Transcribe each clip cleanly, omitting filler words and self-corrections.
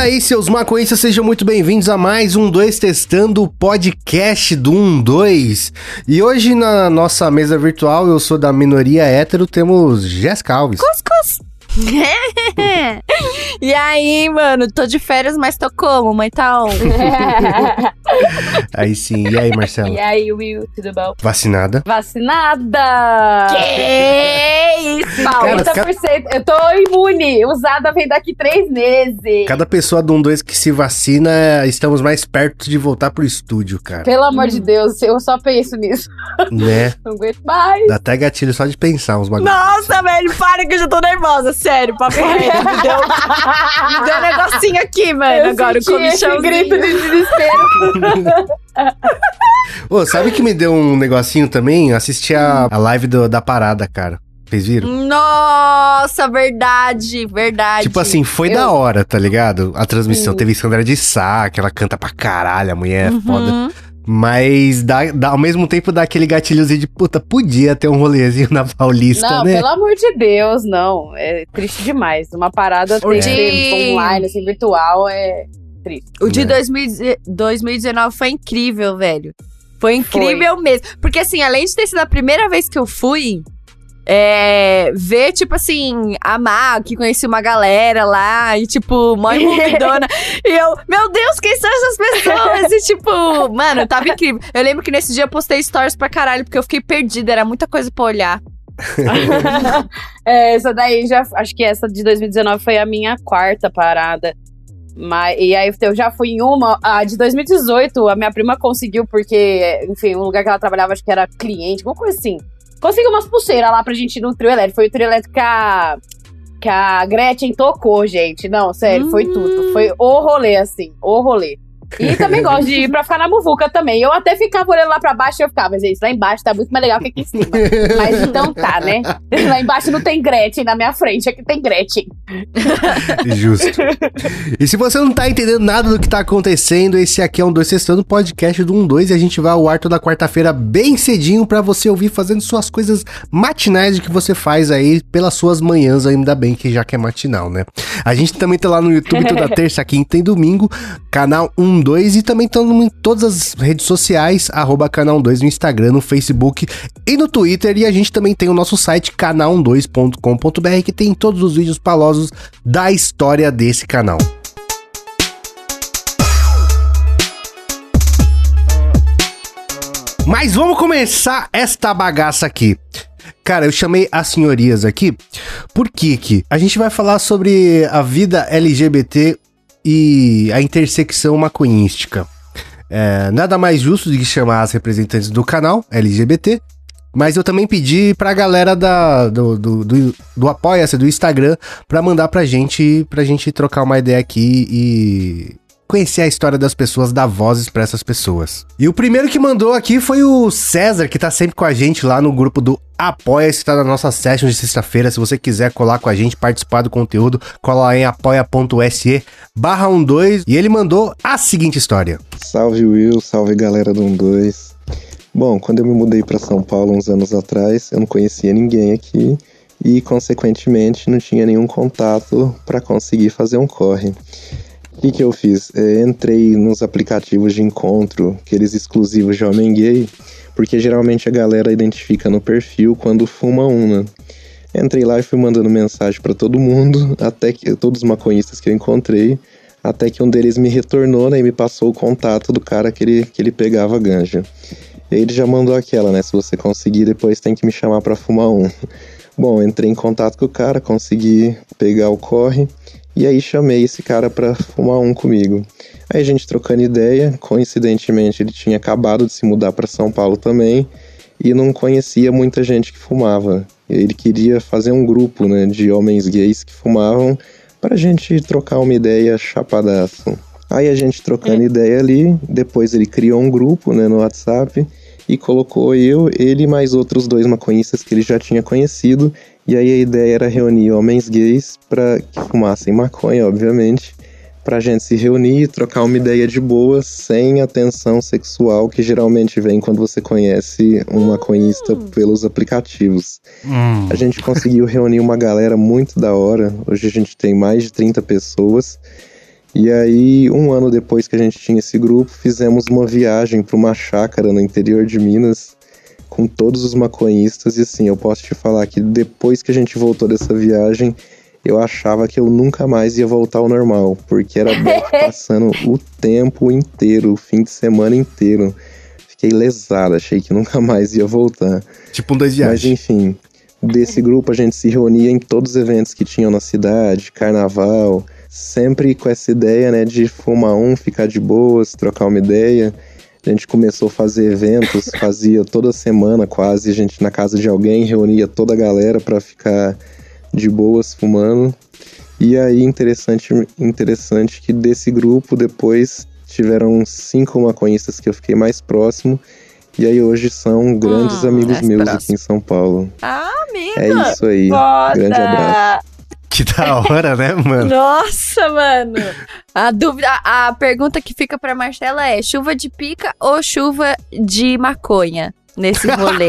aí, seus maconhistas, sejam muito bem-vindos a mais um 2 Testando, o podcast do 12. E hoje na nossa mesa virtual, eu sou da minoria hétero, temos Jéssica Alves. Cuscuz! E aí, mano, tô de férias, mas tô como, mãe tá on? Aí sim, e aí, Marcelo? E aí, Will, tudo bom? Vacinada? Vacinada! Que isso? Cara, 30%. Eu tô imune. Usada vem daqui 3 meses. Cada pessoa do 12 que se vacina, estamos mais perto de voltar pro estúdio, cara. Pelo amor de Deus, eu só penso nisso. Né? Não aguento mais. Dá até gatilho só de pensar uns bagulhos. Nossa, velho, para que eu já tô nervosa, sério, papo reto. Me deu um negocinho aqui, mano, agora o comichãozinho. Grito de desespero. Ô, sabe que me deu um negocinho também? Eu assisti a live da parada, cara. Vocês viram? Nossa, verdade. Tipo assim, foi da hora, tá ligado? A transmissão. Teve Sandra de Sá, que ela canta pra caralho, a mulher é foda. Mas ao mesmo tempo dá aquele gatilhozinho de puta, podia ter um rolezinho na Paulista, não, né? Pelo amor de Deus, não. É triste demais. Uma parada tem que ser online, assim, virtual, é triste. O de 2019 foi incrível, velho. Foi incrível mesmo. Porque assim, além de ter sido a primeira vez que eu fui, ver, tipo assim, a Má, que conheci uma galera lá, e tipo, mãe envolvidona. E eu, meu Deus, quem são essas pessoas? E tipo, mano, tava incrível. Eu lembro que nesse dia eu postei stories pra caralho, porque eu fiquei perdida, era muita coisa pra olhar. Essa daí, acho que essa de 2019 foi a minha 4ª parada. E aí eu já fui em uma. A de 2018, a minha prima conseguiu, porque, enfim, um lugar que ela trabalhava, acho que era cliente, alguma coisa assim. Conseguiu umas pulseiras lá pra gente ir no trio elétrico. Foi o trio elétrico que a Gretchen tocou, gente. Não, sério, foi tudo. Foi o rolê, assim, o rolê. E também gosto de ir pra ficar na muvuca também. Eu até ficava olhando lá pra baixo e eu ficava, mas gente, lá embaixo tá muito mais legal que aqui em cima. Mas então tá, né? Lá embaixo não tem Gretchen na minha frente, aqui tem Gretchen. Justo. E se você não tá entendendo nada do que tá acontecendo, esse aqui é um 2 Testando, podcast do 12, e a gente vai ao ar toda quarta-feira bem cedinho pra você ouvir fazendo suas coisas matinais que você faz aí pelas suas manhãs, ainda bem que já que é matinal, né? A gente também tá lá no YouTube toda terça, quinta e domingo, canal 12, e também estamos em todas as redes sociais, canal 12 no Instagram, no Facebook e no Twitter, e a gente também tem o nosso site canal12.com.br, que tem todos os vídeos palosos da história desse canal. Mas vamos começar esta bagaça aqui. Cara, eu chamei as senhorias aqui porque a gente vai falar sobre a vida LGBT e a intersecção maconhística. Nada mais justo do que chamar as representantes do canal LGBT, mas eu também pedi pra galera do Apoia-se, do Instagram, pra mandar pra gente trocar uma ideia aqui e conhecer a história das pessoas, dar vozes pra essas pessoas. E o primeiro que mandou aqui foi o César, que tá sempre com a gente lá no grupo do Apoia-se, tá na nossa session de sexta-feira. Se você quiser colar com a gente, participar do conteúdo, cola lá em apoia.se/12, e ele mandou a seguinte história. Salve Will, salve galera do 12. Bom, quando eu me mudei pra São Paulo uns anos atrás, eu não conhecia ninguém aqui e, consequentemente, não tinha nenhum contato pra conseguir fazer um corre. O que eu fiz? Entrei nos aplicativos de encontro, aqueles exclusivos de homem gay, porque geralmente a galera identifica no perfil quando fuma né? Entrei lá e fui mandando mensagem pra todo mundo, até que todos os maconhistas que eu encontrei, até que um deles me retornou, né, e me passou o contato do cara que ele pegava ganja. E aí ele já mandou aquela, né, se você conseguir, depois tem que me chamar pra fumar um. Bom, entrei em contato com o cara, consegui pegar o corre, e aí chamei esse cara pra fumar um comigo. Aí a gente trocando ideia, coincidentemente ele tinha acabado de se mudar pra São Paulo também, e não conhecia muita gente que fumava. Ele queria fazer um grupo, né, de homens gays que fumavam, pra gente trocar uma ideia chapadaço. Aí a gente trocando ideia ali, depois ele criou um grupo, né, no WhatsApp, e colocou ele e mais outros 2 maconhistas que ele já tinha conhecido. E aí a ideia era reunir homens gays para que fumassem maconha, obviamente, pra gente se reunir e trocar uma ideia de boa, sem a tensão sexual que geralmente vem quando você conhece um maconhista pelos aplicativos. A gente conseguiu reunir uma galera muito da hora. Hoje a gente tem mais de 30 pessoas. E aí, um ano depois que a gente tinha esse grupo, fizemos uma viagem para uma chácara no interior de Minas, com todos os maconhistas. E assim, eu posso te falar que depois que a gente voltou dessa viagem, eu achava que eu nunca mais ia voltar ao normal, porque era Beth passando o tempo inteiro, o fim de semana inteiro. Fiquei lesado, achei que nunca mais ia voltar. Tipo 2 viagens. Mas enfim, desse grupo a gente se reunia em todos os eventos que tinham na cidade, carnaval, sempre com essa ideia, né, de fumar ficar de boas, trocar uma ideia. A gente começou a fazer eventos, fazia toda semana quase, a gente na casa de alguém, reunia toda a galera pra ficar de boas fumando. E aí interessante que desse grupo depois tiveram 5 maconhistas que eu fiquei mais próximo. E aí hoje são grandes amigos meus aqui em São Paulo. Ah, amigo! É isso aí. Foda. Grande abraço. Que da hora, né, mano? Nossa, mano! A pergunta que fica pra Marcela é: chuva de pica ou chuva de maconha nesse rolê?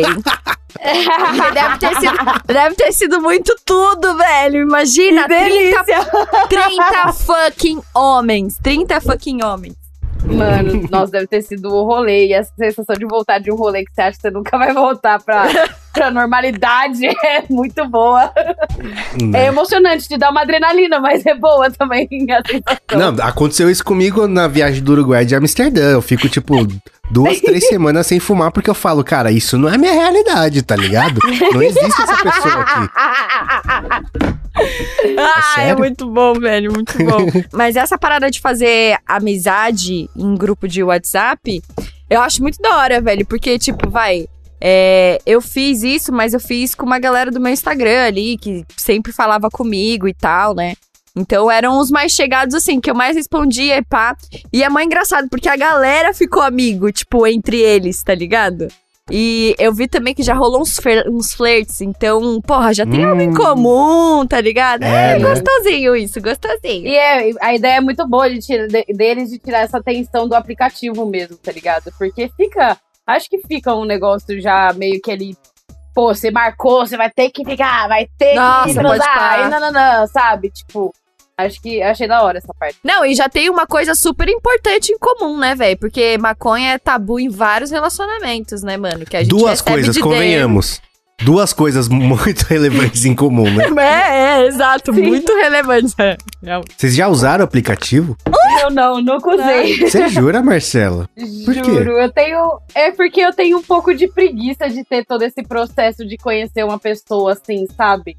Deve ter sido muito tudo, velho. Imagina, 30 fucking homens. 30 fucking homens. Mano, nossa, deve ter sido o rolê. E essa sensação de voltar de um rolê que você acha que você nunca vai voltar pra normalidade é muito boa. É emocionante, te dá uma adrenalina, mas é boa também a sensação. Não, aconteceu isso comigo na viagem do Uruguai de Amsterdã. Eu fico, tipo, 2, 3 semanas sem fumar porque eu falo, cara, isso não é minha realidade, tá ligado? Não existe essa pessoa aqui. É muito bom, velho, muito bom. Mas essa parada de fazer amizade em grupo de WhatsApp, eu acho muito da hora, velho. Porque, tipo, eu fiz isso, mas eu fiz com uma galera do meu Instagram ali, que sempre falava comigo e tal, né? Então eram os mais chegados, assim, que eu mais respondia e pá. E é mais engraçado, porque a galera ficou amigo, tipo, entre eles, tá ligado? E eu vi também que já rolou uns flirts, então, porra, já tem algo em comum, tá ligado? É, né? Gostosinho isso, gostosinho. E a ideia é muito boa deles de tirar essa tensão do aplicativo mesmo, tá ligado? Porque acho que fica um negócio já meio que ele, pô, você marcou, você vai ter que ficar, vai ter que transar, e não, sabe? Tipo, achei da hora essa parte. Não, e já tem uma coisa super importante em comum, né, velho? Porque maconha é tabu em vários relacionamentos, né, mano? Que a gente 2 coisas, convenhamos. 2 coisas muito relevantes em comum, né? Exato, sim. Muito relevantes. Vocês já usaram o aplicativo? Eu nunca usei. Você jura, Marcela? Por quê? Juro, é porque eu tenho um pouco de preguiça de ter todo esse processo de conhecer uma pessoa assim, sabe?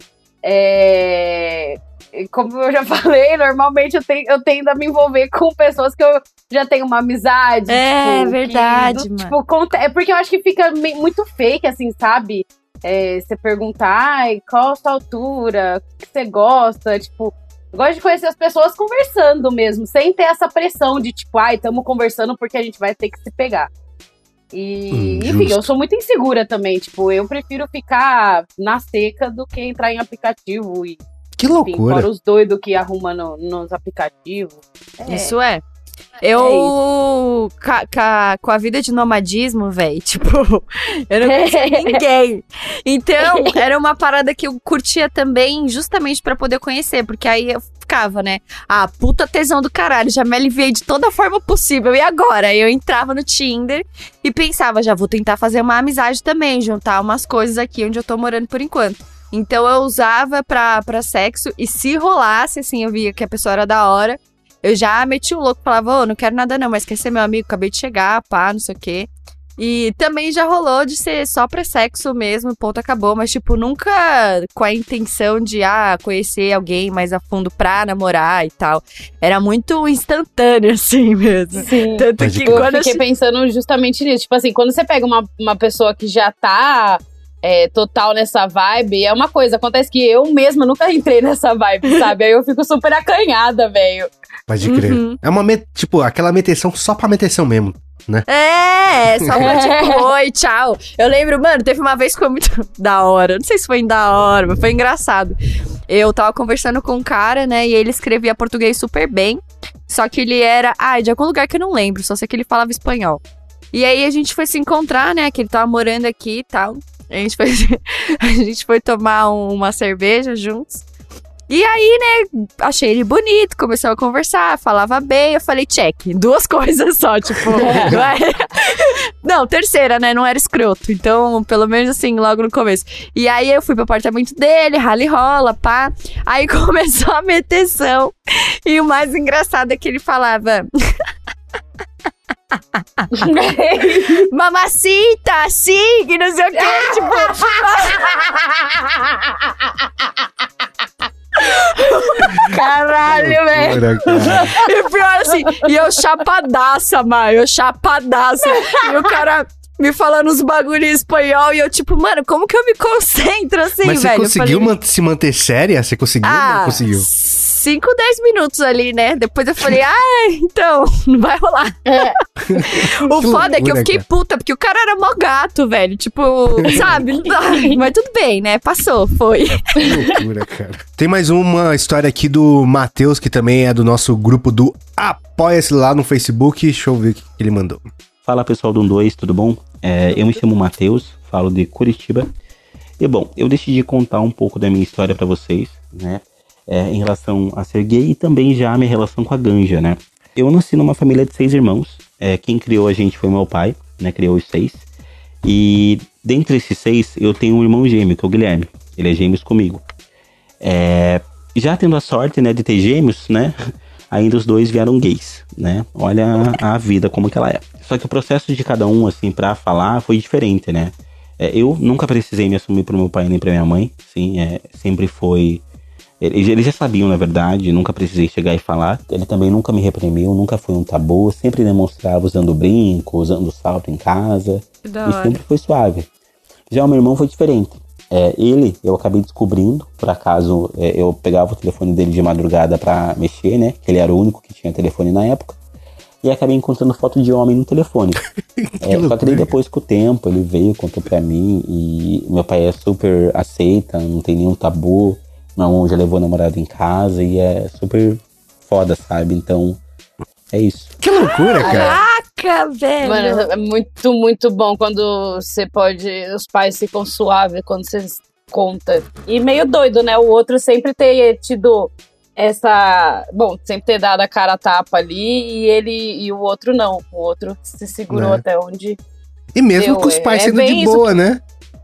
Como eu já falei, normalmente eu tendo a me envolver com pessoas que eu já tenho uma amizade. É, tipo, verdade, mano. Tipo, é porque eu acho que fica muito fake, assim, sabe? Você perguntar, qual a sua altura, o que você gosta, tipo... Eu gosto de conhecer as pessoas conversando mesmo, sem ter essa pressão de tipo, estamos conversando porque a gente vai ter que se pegar. E, enfim, eu sou muito insegura também, tipo, eu prefiro ficar na seca do que entrar em aplicativo e... Que loucura. Fora os doidos que arrumam nos aplicativos. Isso é. Eu, com a vida de nomadismo, velho, tipo, eu não conhecia ninguém. Então, era uma parada que eu curtia também, justamente pra poder conhecer, porque aí eu ficava, né? Puta tesão do caralho, já me aliviei de toda forma possível. E agora? Eu entrava no Tinder e pensava, já vou tentar fazer uma amizade também, juntar umas coisas aqui onde eu tô morando por enquanto. Então eu usava pra sexo, e se rolasse, assim, eu via que a pessoa era da hora, eu já meti o louco, falava, não quero nada não, mas quer ser meu amigo, acabei de chegar, pá, não sei o quê. E também já rolou de ser só pra sexo mesmo, ponto, acabou, mas tipo, nunca com a intenção de, conhecer alguém mais a fundo pra namorar e tal. Era muito instantâneo, assim mesmo. Sim. Tanto que eu fiquei pensando justamente nisso, tipo assim, quando você pega uma pessoa que já tá... total nessa vibe, é uma coisa, acontece que eu mesma nunca entrei nessa vibe, sabe? Aí eu fico super acanhada, velho. Pode crer. É uma, tipo, aquela meteção só pra meteção mesmo, né? Só pra tipo, oi, tchau. Eu lembro, mano, teve uma vez que foi muito da hora, não sei se foi da hora, mas foi engraçado. Eu tava conversando com um cara, né, e ele escrevia português super bem, só que ele era, de algum lugar que eu não lembro, só sei que ele falava espanhol. E aí a gente foi se encontrar, né, que ele tava morando aqui e tal. A gente foi tomar uma cerveja juntos. E aí, né, achei ele bonito, começou a conversar, falava bem, eu falei, check, 2 coisas só, tipo, não, terceira, né, não era escroto, então, pelo menos assim, logo no começo. E aí eu fui pro apartamento dele, rala e rola, pá, aí começou a meteção, e o mais engraçado é que ele falava... Mamacita, assim, que não sei o que, tipo... Caralho, velho. E pior assim, e eu chapadaça, Maio, E o cara me falando uns bagulho em espanhol e eu tipo, mano, como que eu me concentro assim, Mas velho? você conseguiu se manter séria? Você conseguiu ou não conseguiu? 5, 10 minutos ali, né? Depois eu falei, então, não vai rolar. O foda é que eu fiquei puta, porque o cara era mó gato, velho. Tipo, sabe? Mas tudo bem, né? Passou, foi. Que loucura, cara. Tem mais uma história aqui do Matheus, que também é do nosso grupo do Apoia-se lá no Facebook. Deixa eu ver o que ele mandou. Fala, pessoal do 12, tudo bom? Eu me chamo Matheus, falo de Curitiba. E, bom, eu decidi contar um pouco da minha história pra vocês, né? Em relação a ser gay e também já a minha relação com a ganja, né? Eu nasci numa família de 6 irmãos. Quem criou a gente foi meu pai, né? Criou os 6. E dentre esses 6, eu tenho um irmão gêmeo, que é o Guilherme. Ele é gêmeos comigo. Já tendo a sorte, né, de ter gêmeos, né? Ainda os 2 vieram gays, né? Olha a vida como que ela é. Só que o processo de cada um, assim, pra falar foi diferente, né? Eu nunca precisei me assumir pro meu pai nem pra minha mãe, sim. Sempre foi... Eles já sabiam, na verdade, nunca precisei chegar e falar. Ele também nunca me reprimiu, nunca foi um tabu. Sempre demonstrava usando brinco, usando salto em casa. E sempre foi suave. Já o meu irmão foi diferente. Eu acabei descobrindo, por acaso, eu pegava o telefone dele de madrugada pra mexer, né? Que ele era o único que tinha telefone na época. E acabei encontrando foto de homem no telefone. Só que daí depois, com o tempo, ele veio, contou pra mim. E meu pai é super aceita, não tem nenhum tabu. Meu irmão já levou namorado em casa e é super foda, sabe? Então, é isso. Que loucura, cara. Caraca, velho. Mano, é muito, muito bom quando você pode... Os pais ficam suaves quando você conta. E meio doido, né? O outro sempre ter tido essa... Bom, sempre ter dado a cara a tapa ali e o outro não. O outro se segurou até onde... E mesmo com os pais sendo de boa, né?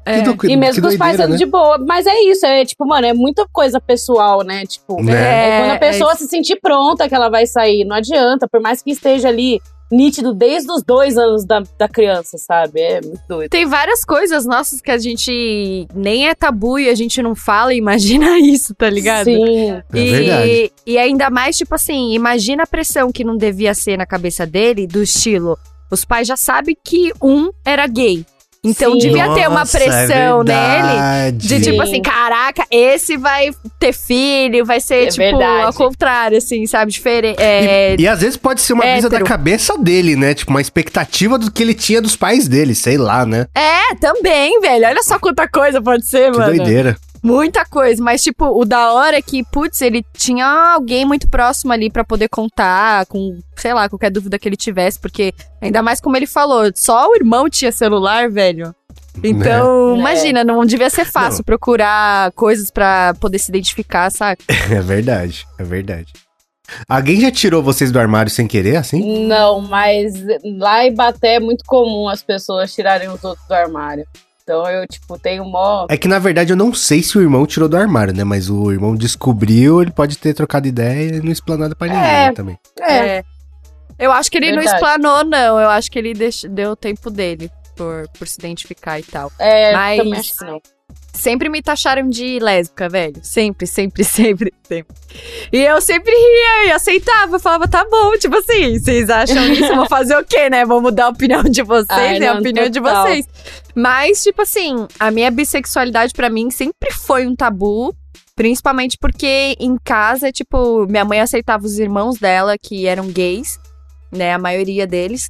E mesmo com os pais sendo de boa. Mas é isso, tipo, mano, é muita coisa pessoal, né? Tipo, quando a pessoa se sentir pronta que ela vai sair. Não adianta, por mais que esteja ali nítido desde os 2 anos da criança, sabe? É muito doido. Tem várias coisas nossas que a gente nem é tabu e a gente não fala, imagina isso, tá ligado? Sim. É verdade. E ainda mais, tipo assim, imagina a pressão que não devia ser na cabeça dele, do estilo, os pais já sabem que um era gay. Então, devia ter uma pressão nele de, tipo assim, caraca, esse vai ter filho, vai ser, ao contrário, assim, sabe? Diferente. E às vezes pode ser uma brisa da cabeça dele, né? Tipo, uma expectativa do que ele tinha dos pais dele, sei lá, né? Também, velho. Olha só quanta coisa pode ser, mano. Que doideira. Muita coisa, mas tipo, o da hora é que, putz, ele tinha alguém muito próximo ali pra poder contar com, sei lá, qualquer dúvida que ele tivesse, porque ainda mais como ele falou, só o irmão tinha celular, velho. Então, imagina, não devia ser fácil procurar coisas pra poder se identificar, saca? É verdade, é verdade. Alguém já tirou vocês do armário sem querer, assim? Não, mas lá em Baté é muito comum as pessoas tirarem os outros do armário. Então eu, tipo, tenho mó... É que, na verdade, eu não sei se o irmão tirou do armário, né? Mas o irmão descobriu, ele pode ter trocado ideia e não explanou nada pra ninguém, né, também. Eu acho que ele não explanou, não. Eu acho que ele deu o tempo dele por se identificar e tal. Mas também acho que não. Sempre me taxaram de lésbica, velho. Sempre, sempre, sempre, sempre. E eu sempre ria e aceitava. Eu falava, tá bom, tipo assim, vocês acham isso? Vou fazer o quê, né? Vou mudar a opinião de vocês, é a opinião de vocês. Mas, tipo assim, a minha bissexualidade pra mim sempre foi um tabu. Principalmente porque em casa, tipo, minha mãe aceitava os irmãos dela, que eram gays, né? A maioria deles.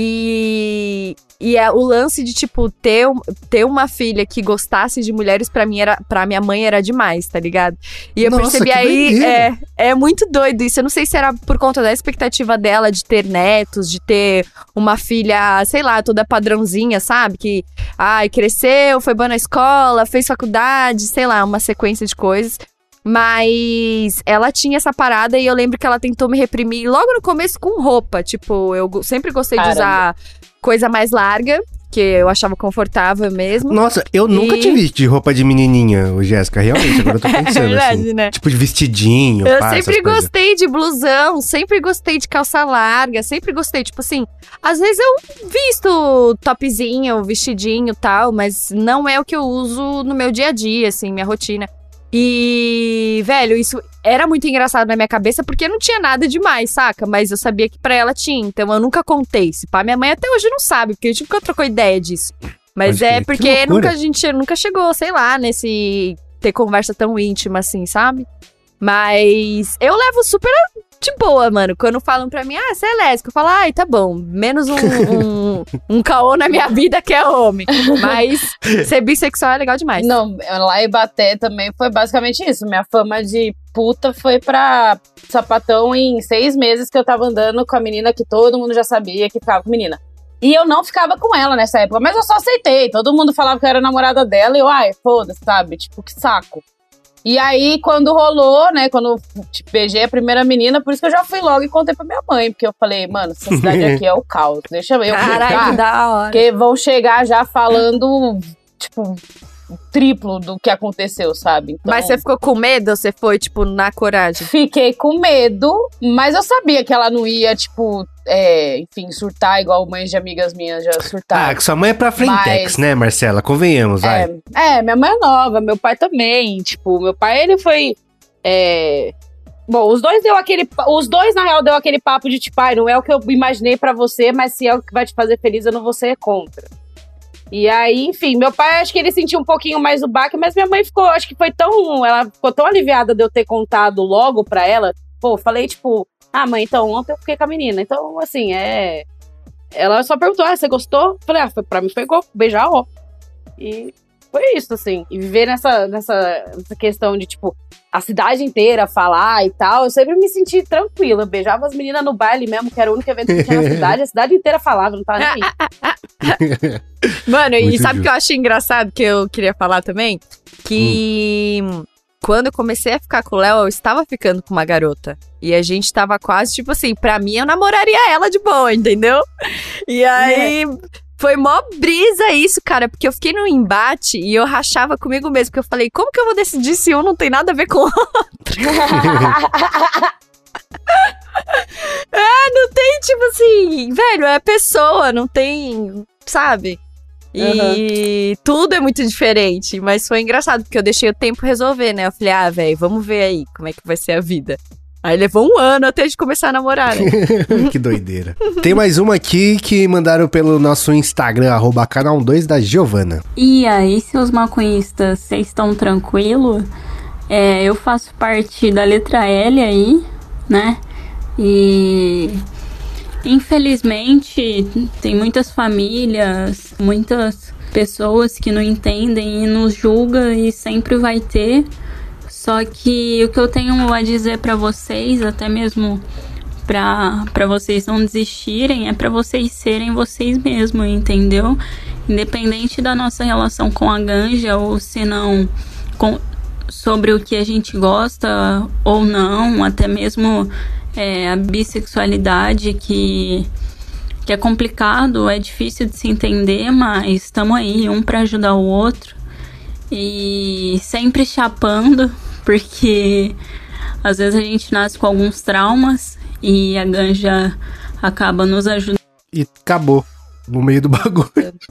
E o lance de, tipo, ter uma filha que gostasse de mulheres, pra minha mãe era demais, tá ligado? E eu percebi aí, é muito doido isso. Eu não sei se era por conta da expectativa dela de ter netos, de ter uma filha, sei lá, toda padrãozinha, sabe? Que, cresceu, foi boa na escola, fez faculdade, sei lá, uma sequência de coisas. Mas ela tinha essa parada e eu lembro que ela tentou me reprimir logo no começo com roupa. Tipo, eu sempre gostei de usar coisa mais larga, que eu achava confortável mesmo. Nossa, eu nunca te vi de roupa de menininha, Jéssica, realmente, agora eu tô pensando, verdade, assim. né? Tipo de vestidinho, Eu pá, sempre essas coisas. gostei de blusão, sempre gostei de calça larga, sempre gostei, tipo assim, às vezes eu visto topzinho, vestidinho e tal, mas não é o que eu uso no meu dia a dia, assim, minha rotina. E, velho, isso era muito engraçado na minha cabeça, porque não tinha nada demais, saca? Mas eu sabia que pra ela tinha, então eu nunca contei. Se pá, minha mãe até hoje não sabe, porque a gente nunca trocou ideia disso. Mas Pode é crer. porque a gente nunca chegou, sei lá, nesse ter conversa tão íntima assim, sabe? Mas eu levo super de boa, mano. Quando falam pra mim, você é lésbica, eu falo, ai, tá bom. Menos um caô na minha vida que é homem. Mas ser bissexual é legal demais. Não, lá em Ibaté também foi basicamente isso. Minha fama de puta foi pra sapatão em 6 meses que eu tava andando com a menina que todo mundo já sabia que ficava com menina. E eu não ficava com ela nessa época, mas eu só aceitei. Todo mundo falava que eu era namorada dela e eu, foda-se, sabe? Tipo, que saco. E aí, quando rolou, né, quando eu beijei a primeira menina, por isso que eu já fui logo e contei pra minha mãe, porque eu falei, mano, essa cidade aqui é o caos, deixa eu Caralho, que da hora. porque vão chegar já falando, tipo, o triplo do que aconteceu, sabe? Então, Mas você ficou com medo ou você foi, tipo, na coragem? fiquei com medo, mas eu sabia que ela não ia, tipo, enfim, surtar igual mães de amigas minhas já surtaram. Que sua mãe é pra frentex, Mas- né, Marcela? Convenhamos, vai. Minha mãe é nova, meu pai também. Tipo, meu pai, ele foi. Bom, os dois, na real, deu aquele papo de tipo, não é o que eu imaginei pra você, mas se é o que vai te fazer feliz, eu não vou ser contra. E aí, enfim, meu pai, acho que ele sentiu um pouquinho mais o baque, mas minha mãe ficou, acho que ela ficou tão aliviada de eu ter contado logo pra ela. Pô, falei, tipo, mãe, então ontem eu fiquei com a menina. Então, assim, ela só perguntou, você gostou? Falei, pra mim foi igual, beijar, ó. E foi isso, assim. E viver nessa questão de, tipo, a cidade inteira falar e tal, eu sempre me senti tranquila. Eu beijava as meninas no baile mesmo, que era o único evento que tinha na cidade. A cidade inteira falava, não tava nem aí. Mano, e Muito sabe o justo. que eu achei engraçado, que eu queria falar também? Que quando eu comecei a ficar com o Léo, eu estava ficando com uma garota. E a gente tava quase, tipo assim, pra mim eu namoraria ela de boa, entendeu? E aí... Foi mó brisa isso, cara, porque eu fiquei num embate e eu rachava comigo mesmo, porque eu falei, como que eu vou decidir se um não tem nada a ver com o outro? Não tem, tipo assim, velho, é pessoa, não tem, sabe? E tudo é muito diferente, mas foi engraçado, porque eu deixei o tempo resolver, né? Eu falei, velho, vamos ver aí como é que vai ser a vida. Aí levou 1 ano até de começar a namorar, né? Que doideira. Tem mais uma aqui que mandaram pelo nosso Instagram, @canal2 da Giovana. E aí, seus maconhistas, vocês estão tranquilos? Eu faço parte da letra L aí, né? E infelizmente tem muitas famílias, muitas pessoas que não entendem e nos julgam e sempre vai ter. Só que o que eu tenho a dizer pra vocês, até mesmo pra vocês não desistirem, é pra vocês serem vocês mesmos, entendeu? Independente da nossa relação com a ganja, ou se não sobre o que a gente gosta ou não, até mesmo a bissexualidade, que é complicado, é difícil de se entender, mas estamos aí, um pra ajudar o outro. E sempre chapando, porque às vezes a gente nasce com alguns traumas e a ganja acaba nos ajudando. E acabou. No meio do bagulho.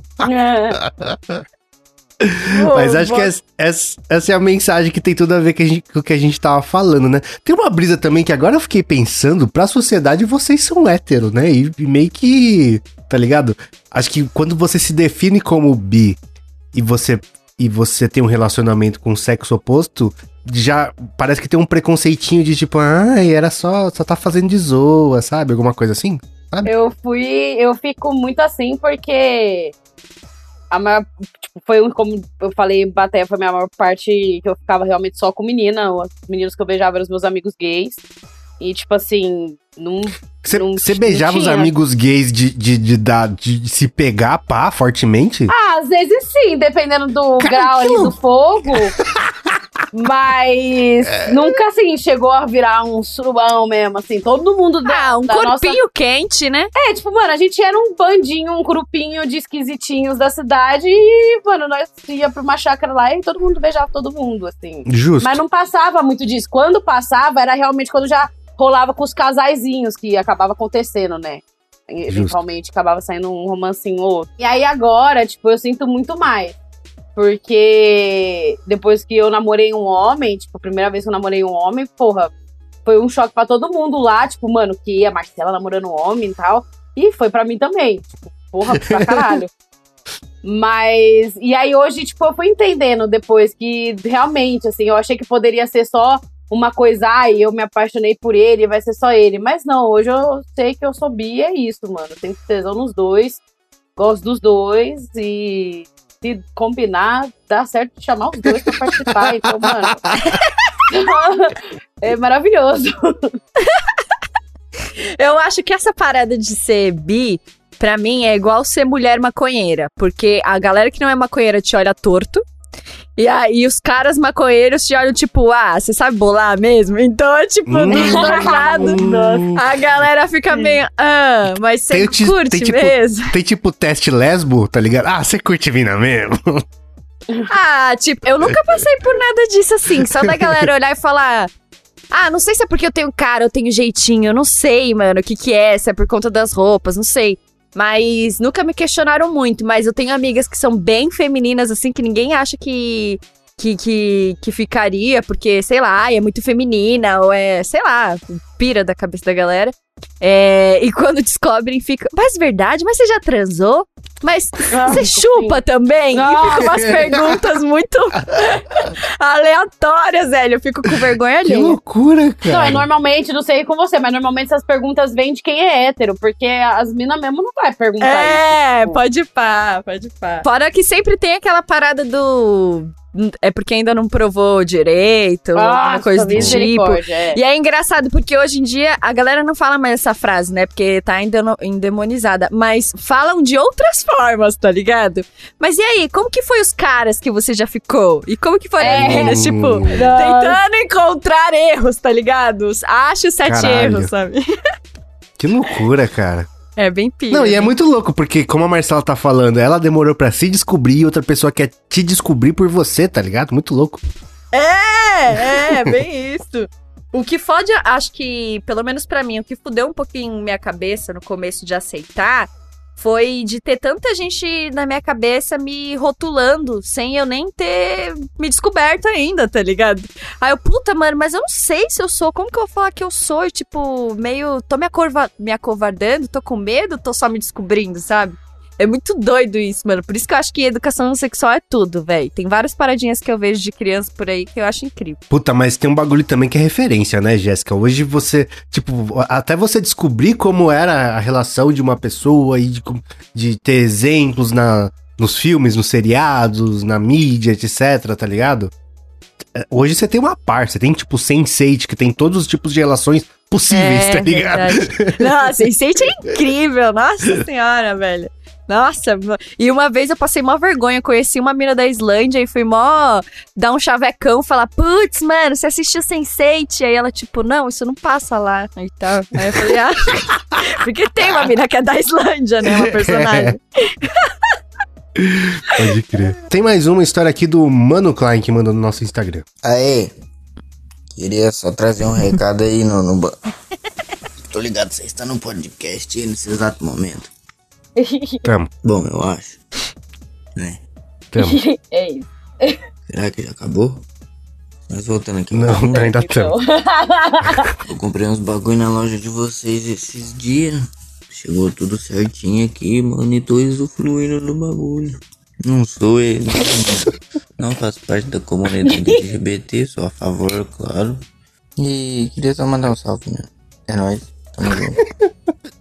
Mas acho que essa é a mensagem que tem tudo a ver com o que a gente tava falando, né? Tem uma brisa também que agora eu fiquei pensando, pra sociedade vocês são héteros, né? E meio que, tá ligado? Acho que quando você se define como bi e você tem um relacionamento com o sexo oposto, já parece que tem um preconceitinho de tipo, era só tá fazendo de zoa, sabe? Alguma coisa assim, sabe? Eu fico muito assim porque a maior, tipo, como eu falei, Baté foi a minha maior parte que eu ficava realmente só com menina. Os meninos que eu beijava eram os meus amigos gays. E, tipo assim, Você beijava os amigos gays de se pegar, pá, fortemente? Às vezes sim, dependendo do grau ali do fogo. Mas nunca, assim, chegou a virar um surubão mesmo, assim. Todo mundo um corpinho quente, né? Tipo, mano, a gente era um bandinho, um grupinho de esquisitinhos da cidade e, mano, nós ia pra uma chácara lá e todo mundo beijava todo mundo, assim. Justo. Mas não passava muito disso. Quando passava, era realmente quando já rolava com os casaizinhos, que acabava acontecendo, né? Eventualmente acabava saindo um romancinho ou outro. E aí agora, tipo, eu sinto muito mais. Porque depois que eu namorei um homem, tipo, a primeira vez que eu namorei um homem, porra, foi um choque pra todo mundo lá, tipo, mano, que a Marcela namorando um homem e tal. E foi pra mim também, tipo, porra, pra caralho. Mas, e aí hoje, tipo, eu fui entendendo depois que realmente, assim, eu achei que poderia ser só uma coisa, eu me apaixonei por ele, vai ser só ele. Mas não, hoje eu sei que eu sou bi, é isso, mano. Tenho tesão nos dois, gosto dos dois e se combinar, dá certo de chamar os dois pra participar. Então, mano, é maravilhoso. Eu acho que essa parada de ser bi, pra mim, é igual ser mulher maconheira. Porque a galera que não é maconheira te olha torto. E aí os caras maconheiros te olham tipo, você sabe bolar mesmo? Então é tipo, dos dois lados. A galera fica meio, mas você curte mesmo? Tem tipo teste lesbo, tá ligado? Você curte mina mesmo? Tipo, eu nunca passei por nada disso assim. Só da galera olhar e falar, não sei se é porque eu tenho cara, eu tenho jeitinho. Eu não sei, mano, o que é, se é por conta das roupas, não sei. Mas nunca me questionaram muito. Mas eu tenho amigas que são bem femininas, assim, que ninguém acha que ficaria, porque, sei lá, é muito feminina, ou é, sei lá, pira da cabeça da galera. E quando descobrem, fica, mas verdade? Mas você já transou? Mas você chupa também? E fica umas perguntas muito aleatórias, velho. Eu fico com vergonha ali. Que loucura, cara. Não, normalmente, não sei com você, mas normalmente essas perguntas vêm de quem é hétero, porque as minas mesmo não vai perguntar isso. Tipo. Pode pá. Fora que sempre tem aquela parada do... É porque ainda não provou direito, uma coisa do tipo. E é engraçado, porque hoje em dia a galera não fala mais essa frase, né? Porque tá endemonizada. Mas falam de outras formas, tá ligado? Mas e aí, como que foi os caras que você já ficou? E como que foram as meninas, tipo, tentando encontrar erros, tá ligado? Acho 7 erros, sabe? Que loucura, cara. É bem pior. Não, e é muito louco, porque como a Marcela tá falando, ela demorou pra se descobrir e outra pessoa quer te descobrir por você, tá ligado? Muito louco. Bem isso. O que fode, acho que, pelo menos pra mim, o que fudeu um pouquinho minha cabeça no começo de aceitar foi de ter tanta gente na minha cabeça me rotulando sem eu nem ter me descoberto ainda, tá ligado? Aí eu, puta, mano, mas eu não sei se eu sou, como que eu vou falar que eu sou? E, tipo, meio, tô me acovardando, tô com medo, tô só me descobrindo, sabe? É muito doido isso, mano. Por isso que eu acho que educação sexual é tudo, velho. Tem várias paradinhas que eu vejo de criança por aí que eu acho incrível. Puta, mas tem um bagulho também que é referência, né, Jéssica? Hoje você, tipo, até você descobrir como era a relação de uma pessoa e de ter exemplos nos filmes, nos seriados, na mídia, etc, tá ligado? Hoje você tem uma parte, você tem tipo Sense8, que tem todos os tipos de relações possíveis, tá ligado? Nossa, Sense8 é incrível, nossa senhora, velho. Nossa, e uma vez eu passei mó vergonha, conheci uma mina da Islândia e fui mó dar um chavecão, falar, putz, mano, você assistiu Sense8? Aí ela, tipo, não, isso não passa lá. Aí eu falei, porque tem uma mina que é da Islândia, né, uma personagem. Pode crer. Tem mais uma história aqui do Mano Klein que mandou no nosso Instagram. Aê, queria só trazer um recado aí no Tô ligado, você está no podcast aí nesse exato momento. Tamo. Bom, eu acho, né? Tamo. É isso. Será que já acabou? Mas voltando aqui. Não, ainda tamo. Eu comprei uns bagulho na loja de vocês esses dias. Chegou tudo certinho aqui, mano, e tô usufruindo do bagulho. Não sou ele. Não faço parte da comunidade LGBT, sou a favor, claro. E queria só mandar um salve, né? É nóis, tamo junto.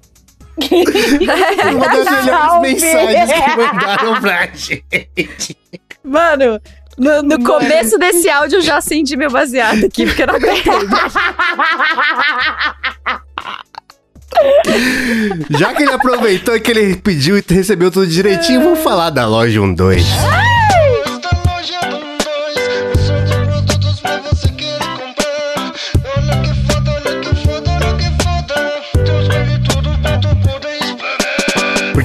Uma das melhores mensagens que mandaram pra gente. Mano, no começo desse áudio eu já acendi meu baseado aqui, porque eu não aguentei. Já que ele aproveitou e que ele pediu e recebeu tudo direitinho, vamos falar da loja 12.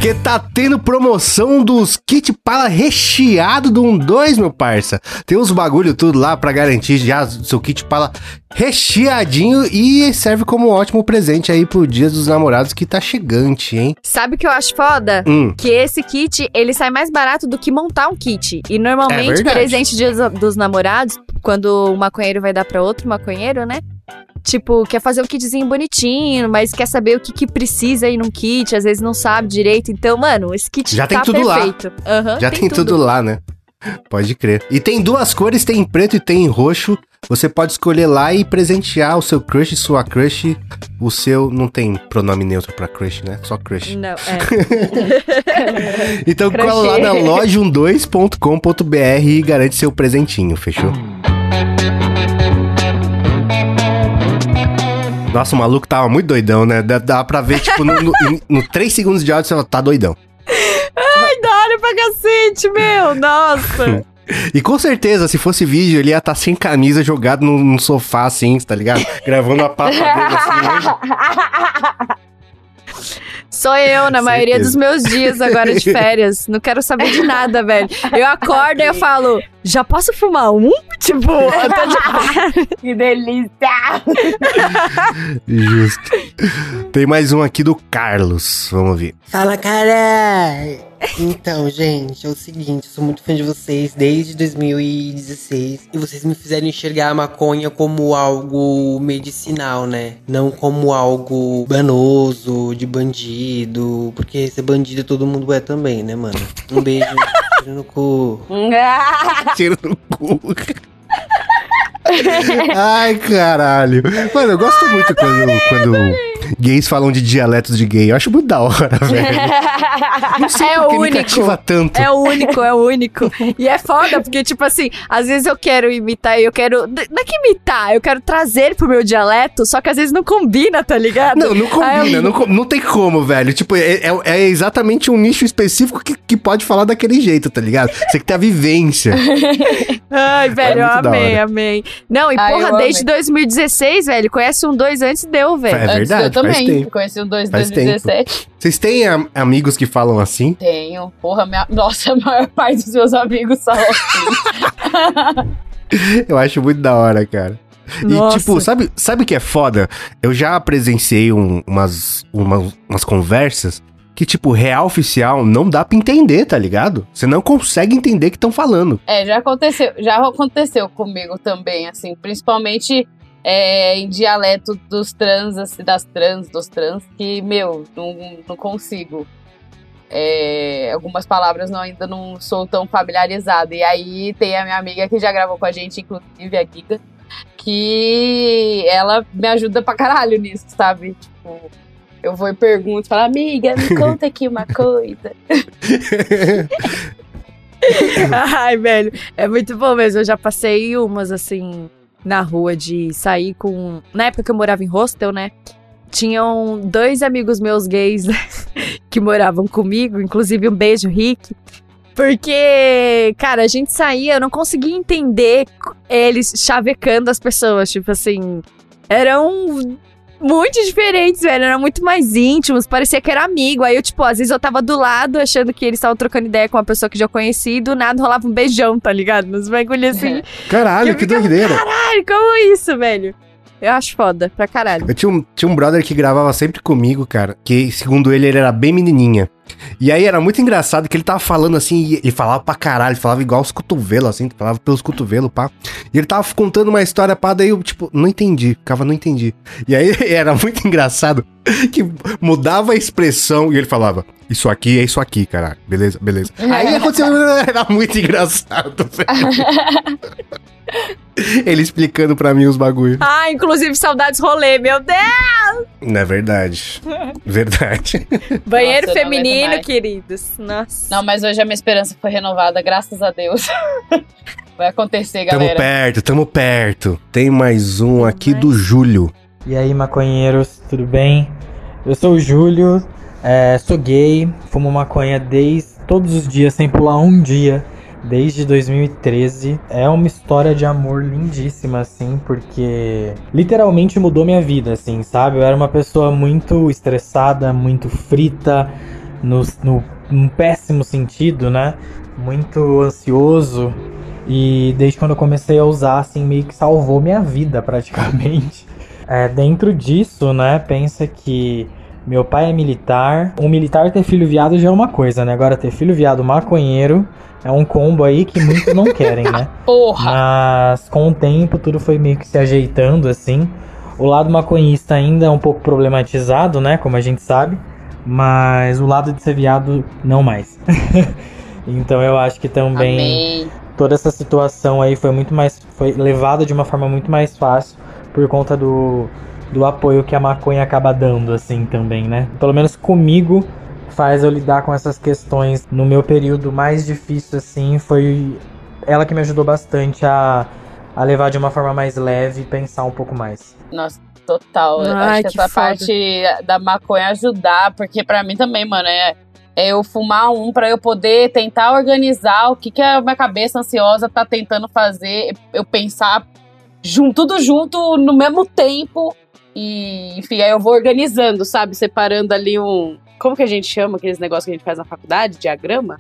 Porque tá tendo promoção dos kit pala recheado do 1-2, meu parça. Tem uns bagulho tudo lá pra garantir já seu kit pala recheadinho e serve como um ótimo presente aí pro Dia dos Namorados que tá chegante, hein? Sabe o que eu acho foda? Que esse kit, ele sai mais barato do que montar um kit. E normalmente, presente dos namorados, quando o maconheiro vai dar pra outro maconheiro, né? Tipo, quer fazer um kitzinho bonitinho, mas quer saber o que precisa aí num kit, às vezes não sabe direito. Então, mano, esse kit já tá tem tudo perfeito. Lá. Já tem tudo lá, né? Pode crer. E tem duas cores, tem em preto e tem em roxo. Você pode escolher lá e presentear o seu crush, sua crush. O seu... Não tem pronome neutro pra crush, né? Só crush. Não, Então cola lá na loja12.com.br e garante seu presentinho, fechou? Nossa, o maluco tava muito doidão, né? Dá pra ver, tipo, no 3 segundos de áudio, você tá doidão. Ai, da hora pra cacete, meu! Nossa! E com certeza, se fosse vídeo, ele ia estar sem camisa, jogado num sofá, assim, tá ligado? Gravando a papa dele, assim. Sou eu, na maioria dos meus dias agora de férias. Não quero saber de nada, velho. Eu acordo e eu falo, já posso fumar um? Tipo, eu tô de... Que delícia! Justo. Tem mais um aqui do Carlos. Vamos ver. Fala, cara! Então, gente, é o seguinte, eu sou muito fã de vocês desde 2016 e vocês me fizeram enxergar a maconha como algo medicinal, né? Não como algo danoso, de bandido, porque ser bandido todo mundo é também, né, mano? Um beijo, tiro no cu. Tiro no cu. Ai, caralho. Mano, eu gosto muito quando gays falam de dialetos de gay. Eu acho muito da hora, velho. Não sei porque me cativa tanto. É o único. E é foda, porque, tipo assim, às vezes eu quero imitar e eu quero... Não é que imitar, eu quero trazer pro meu dialeto, só que às vezes não combina, tá ligado? Não combina, não tem como, velho. Tipo, é exatamente um nicho específico que pode falar daquele jeito, tá ligado? Você tem que ter a vivência. Ai, velho, eu amei. Não, e porra, desde 2016, velho, conhece 1-2 antes deu, velho. É verdade, eu também conheci 1-2 em 2017. Vocês têm amigos que falam assim? Tenho. Porra, nossa, a maior parte dos meus amigos são assim. Eu acho muito da hora, cara. Nossa. E tipo, sabe o que é foda? Eu já presenciei umas conversas que, tipo, real oficial não dá pra entender, tá ligado? Você não consegue entender o que estão falando. Já aconteceu comigo também, assim, principalmente em dialeto dos trans, assim, dos trans, que, meu, não consigo. Algumas palavras ainda não sou tão familiarizada. E aí tem a minha amiga que já gravou com a gente, inclusive a Giga, que ela me ajuda pra caralho nisso, sabe? Tipo... Eu vou e pergunto, falo, amiga, me conta aqui uma coisa. Ai, velho, é muito bom mesmo. Eu já passei umas, assim, na rua de sair com... Na época que eu morava em hostel, né? Tinham 2 amigos meus gays que moravam comigo, inclusive um beijo, Rick. Porque, cara, a gente saía, eu não conseguia entender eles chavecando as pessoas, tipo assim... Eram... muito diferentes, velho, eram muito mais íntimos, parecia que era amigo, aí eu, tipo, às vezes eu tava do lado, achando que eles estavam trocando ideia com uma pessoa que já conhecia, e do nada rolava um beijão, tá ligado? Nos bagulhos assim. Caralho, que doideira. Caralho, como isso, velho? Eu acho foda, pra caralho. Eu tinha um brother que gravava sempre comigo, cara, que, segundo ele era bem menininha. E aí era muito engraçado que ele tava falando assim, e ele falava pra caralho, ele falava igual os cotovelos, assim, falava pelos cotovelos, pá. E ele tava contando uma história, pá, daí eu, tipo, não entendi. E aí era muito engraçado que mudava a expressão e ele falava, isso aqui é isso aqui, caralho, beleza. Aí aconteceu, era muito engraçado, velho. Ele explicando pra mim os bagulhos. Ah, inclusive saudades rolê, meu Deus! Não é verdade. Verdade. Banheiro feminino, queridos. Nossa. Não, mas hoje a minha esperança foi renovada, graças a Deus. Vai acontecer, galera. Tamo perto. Tem mais um aqui do Júlio. E aí, maconheiros, tudo bem? Eu sou o Júlio, sou gay, fumo maconha todos os dias, sem pular um dia. Desde 2013, é uma história de amor lindíssima, assim, porque literalmente mudou minha vida, assim, sabe? Eu era uma pessoa muito estressada, muito frita, num péssimo sentido, né? Muito ansioso. E desde quando eu comecei a usar, assim, meio que salvou minha vida praticamente. Dentro disso, né, pensa que meu pai é militar. Um militar ter filho viado já é uma coisa, né? Agora ter filho viado maconheiro é um combo aí que muitos não querem, né? Porra! Mas com o tempo tudo foi meio que se ajeitando, assim. O lado maconhista ainda é um pouco problematizado, né? Como a gente sabe. Mas o lado de ser viado, não mais. Então eu acho que também Amém. Toda essa situação aí foi levada de uma forma muito mais fácil por conta do apoio que a maconha acaba dando, assim, também, né? Pelo menos comigo faz eu lidar com essas questões. No meu período mais difícil, assim, foi ela que me ajudou bastante a levar de uma forma mais leve e pensar um pouco mais. Nossa, total. Eu Ai, acho que essa foda. parte da maconha ajudar, porque pra mim também, mano, é eu fumar pra eu poder tentar organizar o que a minha cabeça ansiosa tá tentando fazer, eu pensar tudo junto no mesmo tempo e, enfim, aí eu vou organizando, sabe? Separando ali como que a gente chama aqueles negócios que a gente faz na faculdade? Diagrama?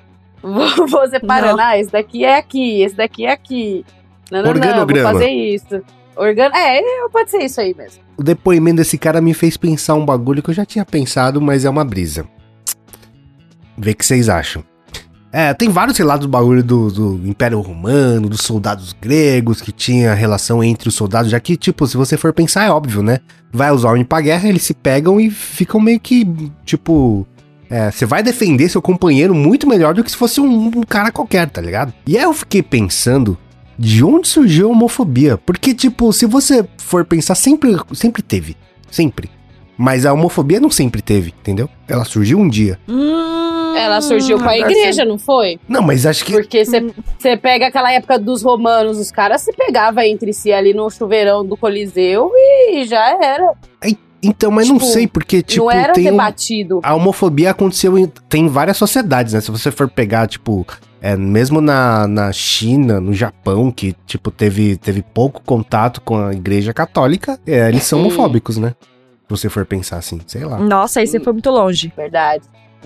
Vou separando, Não. esse daqui é aqui, esse daqui é aqui. Não, Organograma. vou fazer isso. Pode ser isso aí mesmo. O depoimento desse cara me fez pensar um bagulho que eu já tinha pensado, mas é uma brisa. Vê o que vocês acham. Tem vários relatos do bagulho do Império Romano, dos soldados gregos, que tinha relação entre os soldados, já que, tipo, se você for pensar, é óbvio, né? Vai os homens pra guerra, eles se pegam e ficam meio que, tipo... você vai defender seu companheiro muito melhor do que se fosse um cara qualquer, tá ligado? E aí eu fiquei pensando, de onde surgiu a homofobia? Porque, tipo, se você for pensar, sempre teve. Sempre. Mas a homofobia não sempre teve, entendeu? Ela surgiu um dia. Ela surgiu com a igreja, não foi? Não, mas acho que... Porque você pega aquela época dos romanos, os caras se pegavam entre si ali no chuveirão do Coliseu e já era. Então, mas não sei, porque, tipo, não era tem debatido. a homofobia aconteceu tem várias sociedades, né? Se você for pegar, tipo, mesmo na China, no Japão, que, tipo, teve pouco contato com a igreja católica, eles são homofóbicos, né? Se você for pensar assim, sei lá. Nossa, aí você foi muito longe. Verdade.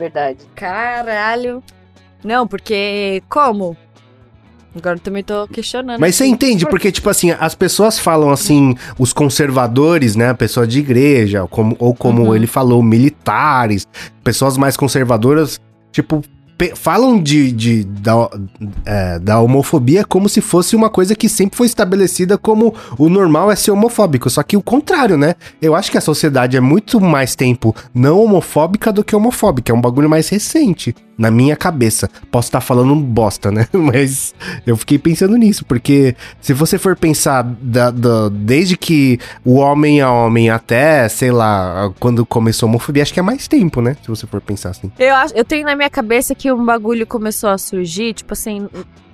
Caralho. Não, porque... Como? Agora eu também tô questionando. Mas você entende, porque, tipo assim, as pessoas falam assim, os conservadores, né, a pessoa de igreja, ou como ele falou, militares, pessoas mais conservadoras, tipo, falam da homofobia como se fosse uma coisa que sempre foi estabelecida como o normal é ser homofóbico, só que o contrário, né? Eu acho que a sociedade é muito mais tempo não homofóbica do que homofóbica, é um bagulho mais recente, na minha cabeça. Posso estar falando bosta, né? Mas eu fiquei pensando nisso, porque se você for pensar desde que o homem é homem até, sei lá, quando começou a homofobia, acho que é mais tempo, né? Se você for pensar assim. Eu tenho na minha cabeça que um bagulho começou a surgir, tipo assim,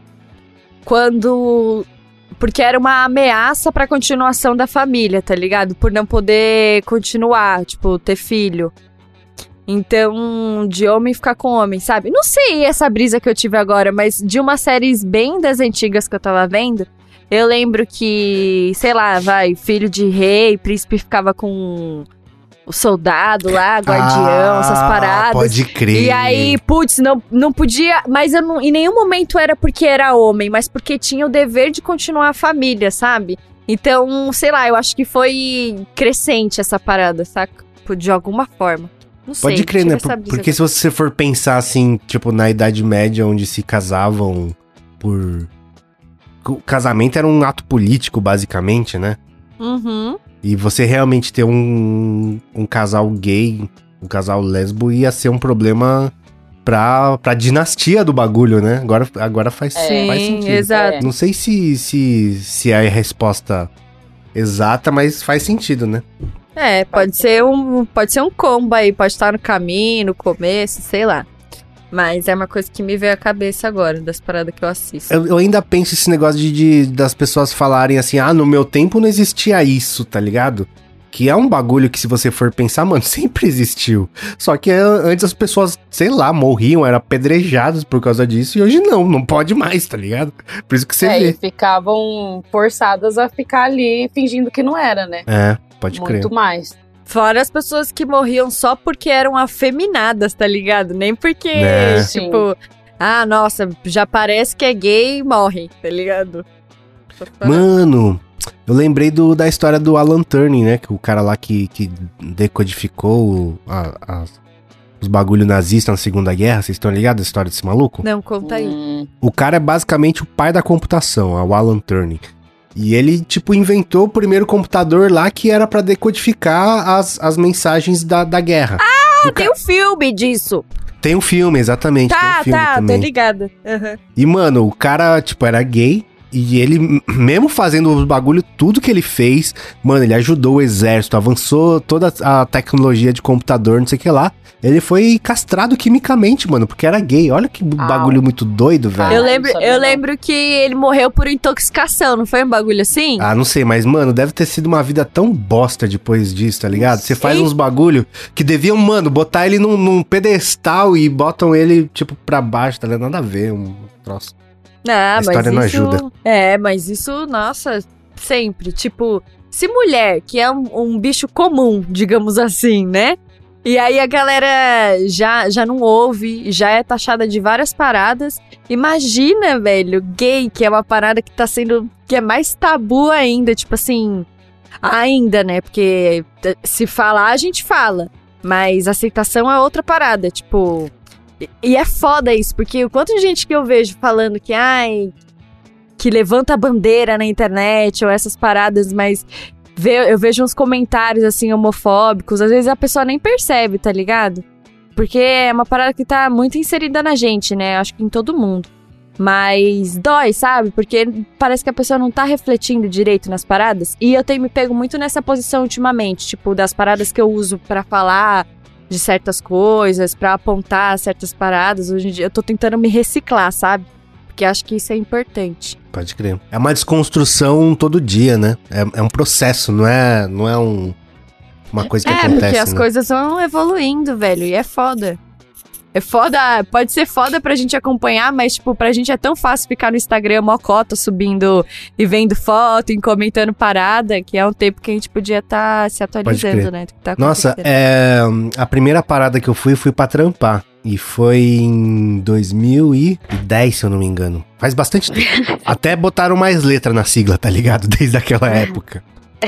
porque era uma ameaça pra continuação da família, tá ligado? Por não poder continuar, tipo, ter filho. Então, de homem ficar com homem, sabe? Não sei essa brisa que eu tive agora, mas de umas séries bem das antigas que eu tava vendo, eu lembro que, sei lá, filho de rei, príncipe ficava com o soldado lá, guardião, essas paradas. Pode crer. E aí, putz, não podia, mas em nenhum momento era porque era homem, mas porque tinha o dever de continuar a família, sabe? Então, sei lá, eu acho que foi crescente essa parada, saca? De alguma forma. Não sei. Pode crer, né? Porque se você for pensar assim, tipo, na Idade Média, onde se casavam por... O casamento era um ato político, basicamente, né? Uhum. E você realmente ter um casal gay, um casal lésbico, ia ser um problema pra dinastia do bagulho, né? Agora faz sentido. Exato. Não sei se é a resposta exata, mas faz sentido, né? Pode ser um combo aí, pode estar no caminho, no começo, sei lá. Mas é uma coisa que me veio à cabeça agora, das paradas que eu assisto. Eu ainda penso esse negócio das pessoas falarem assim, no meu tempo não existia isso, tá ligado? Que é um bagulho que, se você for pensar, mano, sempre existiu. Só que antes as pessoas, sei lá, morriam, eram apedrejadas por causa disso, e hoje não pode mais, tá ligado? Por isso que você vê. E ficavam forçadas a ficar ali fingindo que não era, né? Pode crer. Muito mais. Fora as pessoas que morriam só porque eram afeminadas, tá ligado? Nem porque, tipo... Ah, nossa, já parece que é gay e morre, tá ligado? Mano, eu lembrei da história do Alan Turing, né? Que o cara lá que decodificou os bagulho nazistas na Segunda Guerra. Vocês estão ligados a história desse maluco? Não, conta aí. O cara é basicamente o pai da computação, o Alan Turing. E ele, tipo, inventou o primeiro computador lá que era pra decodificar as mensagens da guerra. Ah, tem um filme disso. Tem um filme, exatamente. Tem um filme também. Tô ligada. Uhum. E, mano, o cara, tipo, era gay. E ele, mesmo fazendo os bagulho, tudo que ele fez, mano, ele ajudou o exército, avançou toda a tecnologia de computador, não sei o que lá. Ele foi castrado quimicamente, mano, porque era gay. Olha que bagulho muito doido, velho. Eu lembro que ele morreu por intoxicação, não foi um bagulho assim? Ah, não sei, mas, mano, deve ter sido uma vida tão bosta depois disso, tá ligado? Você faz uns bagulho que deviam, mano, botar ele num pedestal e botam ele, tipo, pra baixo, tá ligado? Nada a ver, um troço. Ah, a história não ajuda. Mas isso, nossa, sempre. Tipo, se mulher, que é um bicho comum, digamos assim, né? E aí a galera já não ouve, já é taxada de várias paradas. Imagina, velho, gay, que é uma parada que tá sendo... Que é mais tabu ainda, tipo assim... Ainda, né? Porque se falar, a gente fala. Mas aceitação é outra parada, tipo... E é foda isso, porque o quanto de gente que eu vejo falando que levanta a bandeira na internet ou essas paradas, mas eu vejo uns comentários assim homofóbicos, às vezes a pessoa nem percebe, tá ligado? Porque é uma parada que tá muito inserida na gente, né? Acho que em todo mundo. Mas dói, sabe? Porque parece que a pessoa não tá refletindo direito nas paradas. E eu tenho me pego muito nessa posição ultimamente, tipo, das paradas que eu uso pra falar de certas coisas, pra apontar certas paradas. Hoje em dia eu tô tentando me reciclar, sabe? Porque acho que isso é importante. Pode crer. É uma desconstrução todo dia, né? É um processo, não é uma coisa que acontece, porque as né? coisas vão evoluindo, velho, e é foda. É foda, pode ser foda pra gente acompanhar, mas, tipo, pra gente é tão fácil ficar no Instagram mocota, subindo e vendo foto e comentando parada, que é um tempo que a gente podia estar se atualizando, né? Tá. Nossa, a primeira parada que eu fui pra trampar. E foi em 2010, se eu não me engano. Faz bastante tempo. Até botaram mais letra na sigla, tá ligado? Desde aquela época.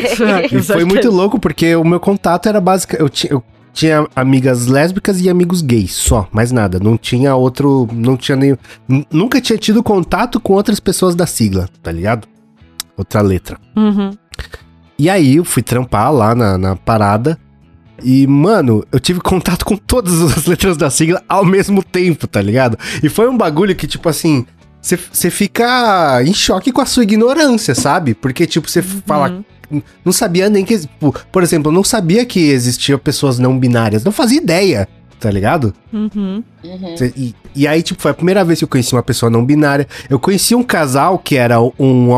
E foi muito louco, porque o meu contato era basicamente... Eu tinha amigas lésbicas e amigos gays, só, mais nada. Não tinha outro... Não tinha nem... Nunca tinha tido contato com outras pessoas da sigla, tá ligado? Outra letra. Uhum. E aí eu fui trampar lá na parada. E, mano, eu tive contato com todas as letras da sigla ao mesmo tempo, tá ligado? E foi um bagulho que, tipo assim... Você fica em choque com a sua ignorância, sabe? Porque, tipo, você fala... Não sabia nem que... Por exemplo, eu não sabia que existiam pessoas não binárias. Não fazia ideia, tá ligado? Uhum. E aí, tipo, foi a primeira vez que eu conheci uma pessoa não binária. Eu conheci um casal que era um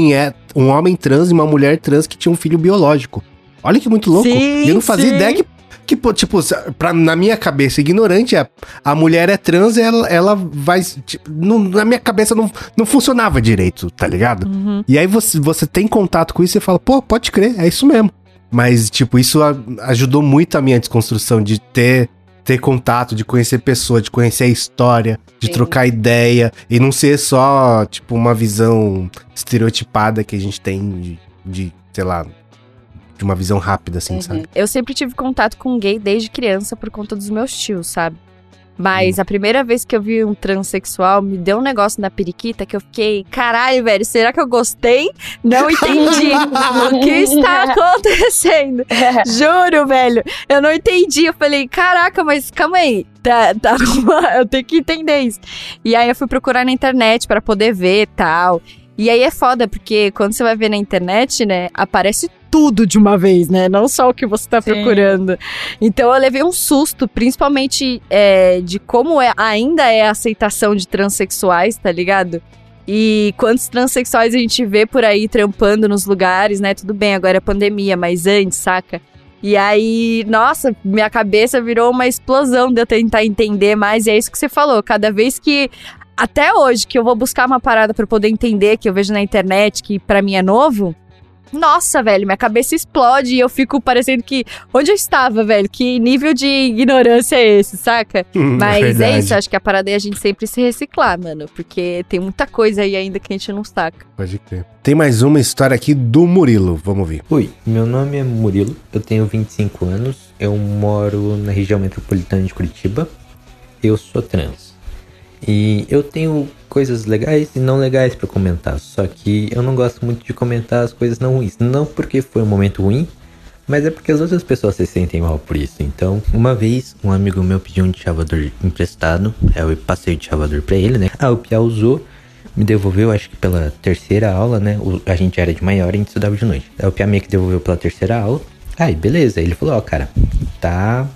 homem trans e uma mulher trans que tinha um filho biológico. Olha que muito louco. Sim, e eu não fazia ideia que tipo, na minha cabeça ignorante, a mulher é trans, ela vai... Tipo, na minha cabeça não funcionava direito, tá ligado? Uhum. E aí você tem contato com isso e fala, pô, pode crer, é isso mesmo. Mas, tipo, isso ajudou muito a minha desconstrução de ter contato, de conhecer pessoa, de conhecer a história, de trocar ideia. E não ser só, tipo, uma visão estereotipada que a gente tem de sei lá... De uma visão rápida, assim, sabe? Eu sempre tive contato com gay desde criança por conta dos meus tios, sabe? Mas a primeira vez que eu vi um transexual, me deu um negócio na periquita que eu fiquei... Caralho, velho, será que eu gostei? Não entendi. O que está acontecendo? Juro, velho. Eu não entendi. Eu falei, caraca, mas calma aí. Eu tenho que entender isso. E aí eu fui procurar na internet pra poder ver e tal... E aí é foda, porque quando você vai ver na internet, né, aparece tudo de uma vez, né? Não só o que você tá procurando. Então eu levei um susto, principalmente de como ainda é a aceitação de transexuais, tá ligado? E quantos transexuais a gente vê por aí trampando nos lugares, né? Tudo bem, agora é pandemia, mas antes, saca? E aí, nossa, minha cabeça virou uma explosão de eu tentar entender mais. E é isso que você falou, cada vez que... Até hoje, que eu vou buscar uma parada pra poder entender, que eu vejo na internet, que pra mim é novo, Nossa, velho, minha cabeça explode e eu fico parecendo que... Onde eu estava, velho? Que nível de ignorância é esse, saca? Mas é isso, acho que a parada é a gente sempre se reciclar, mano. Porque tem muita coisa aí ainda que a gente não saca. Pode crer. Tem mais uma história aqui do Murilo, vamos ouvir. Oi, meu nome é Murilo, eu tenho 25 anos, eu moro na região metropolitana de Curitiba, eu sou trans. E eu tenho coisas legais e não legais pra comentar, só que eu não gosto muito de comentar as coisas não ruins. Não porque foi um momento ruim, mas é porque as outras pessoas se sentem mal por isso. Então, uma vez, um amigo meu pediu um chavador emprestado, eu passei o chavador pra ele, né? O Pia usou, me devolveu, acho que pela terceira aula, né? A gente era de manhã, a gente estudava de noite. O Pia meio que devolveu pela terceira aula. Aí, beleza. Aí ele falou, cara, tá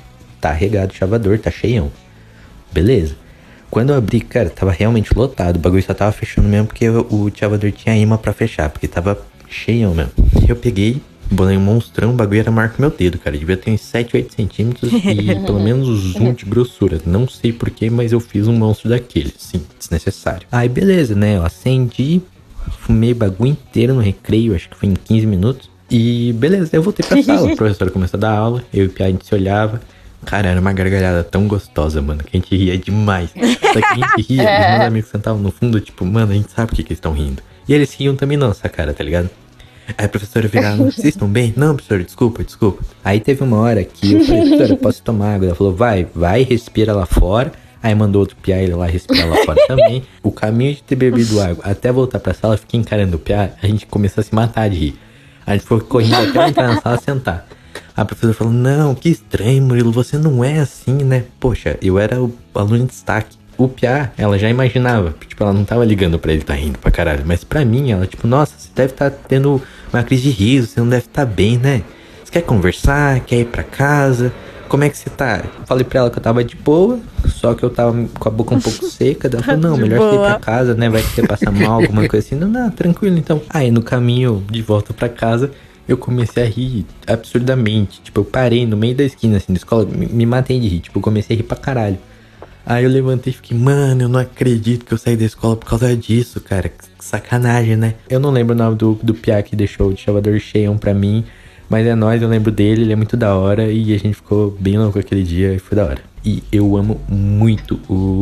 regado o chavador, tá cheião. Beleza. Quando eu abri, cara, tava realmente lotado. O bagulho só tava fechando mesmo porque o chavador tinha imã pra fechar. Porque tava cheião mesmo. Eu peguei, bolei um monstrão. O bagulho era maior que meu dedo, cara. Devia ter uns 7, 8 centímetros e pelo menos um de grossura. Não sei porquê, mas eu fiz um monstro daquele. Sim, desnecessário. Aí, beleza, né? Eu acendi, fumei o bagulho inteiro no recreio. Acho que foi em 15 minutos. E beleza, eu voltei pra sala. A professora começou a dar aula. Eu e o Pia, a gente se olhava. Cara, era uma gargalhada tão gostosa, mano, que a gente ria demais. Só que a gente ria, os meus amigos sentavam no fundo, tipo, mano, a gente sabe por que eles estão rindo. E eles riam também nossa cara, tá ligado? Aí a professora virava, vocês estão bem? Não, professor, desculpa. Aí teve uma hora que eu falei, professora, posso tomar água? Ela falou, vai, respira lá fora. Aí mandou outro Pia ele lá respirar lá fora também. O caminho de ter bebido água até voltar pra sala, eu fiquei encarando o Pia, a gente começou a se matar de rir. A gente foi correndo até entrar na sala sentar. A professora falou, não, que estranho, Murilo, você não é assim, né? Poxa, eu era o aluno de destaque. O Pia, ela já imaginava, tipo, ela não tava ligando pra ele tá rindo pra caralho. Mas pra mim, ela, tipo, nossa, você deve estar tendo uma crise de riso, você não deve estar bem, né? Você quer conversar, quer ir pra casa? Como é que você tá? Eu falei pra ela que eu tava de boa, só que eu tava com a boca um pouco seca. Ela falou, não, melhor você ir pra casa, né? Vai que você passar mal, alguma coisa assim. Não, tranquilo, então. Aí, no caminho de volta pra casa, eu comecei a rir absurdamente. Tipo, eu parei no meio da esquina, assim, da escola, me matei de rir. Tipo, eu comecei a rir pra caralho. Aí eu levantei e fiquei, mano, eu não acredito que eu saí da escola por causa disso, cara. Que sacanagem, né? Eu não lembro o nome do Pia que deixou o chavador cheião pra mim. Mas é nóis, eu lembro dele, ele é muito da hora. E a gente ficou bem louco aquele dia e foi da hora. E eu amo muito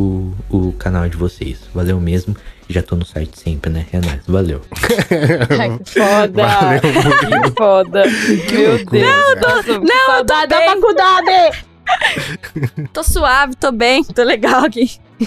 o canal de vocês. Valeu mesmo. Já tô no site sempre, né? É nóis, valeu. Ai, que foda. Valeu, que foda. Meu Deus. Não, saudade da faculdade. Tô suave, tô bem, tô legal aqui.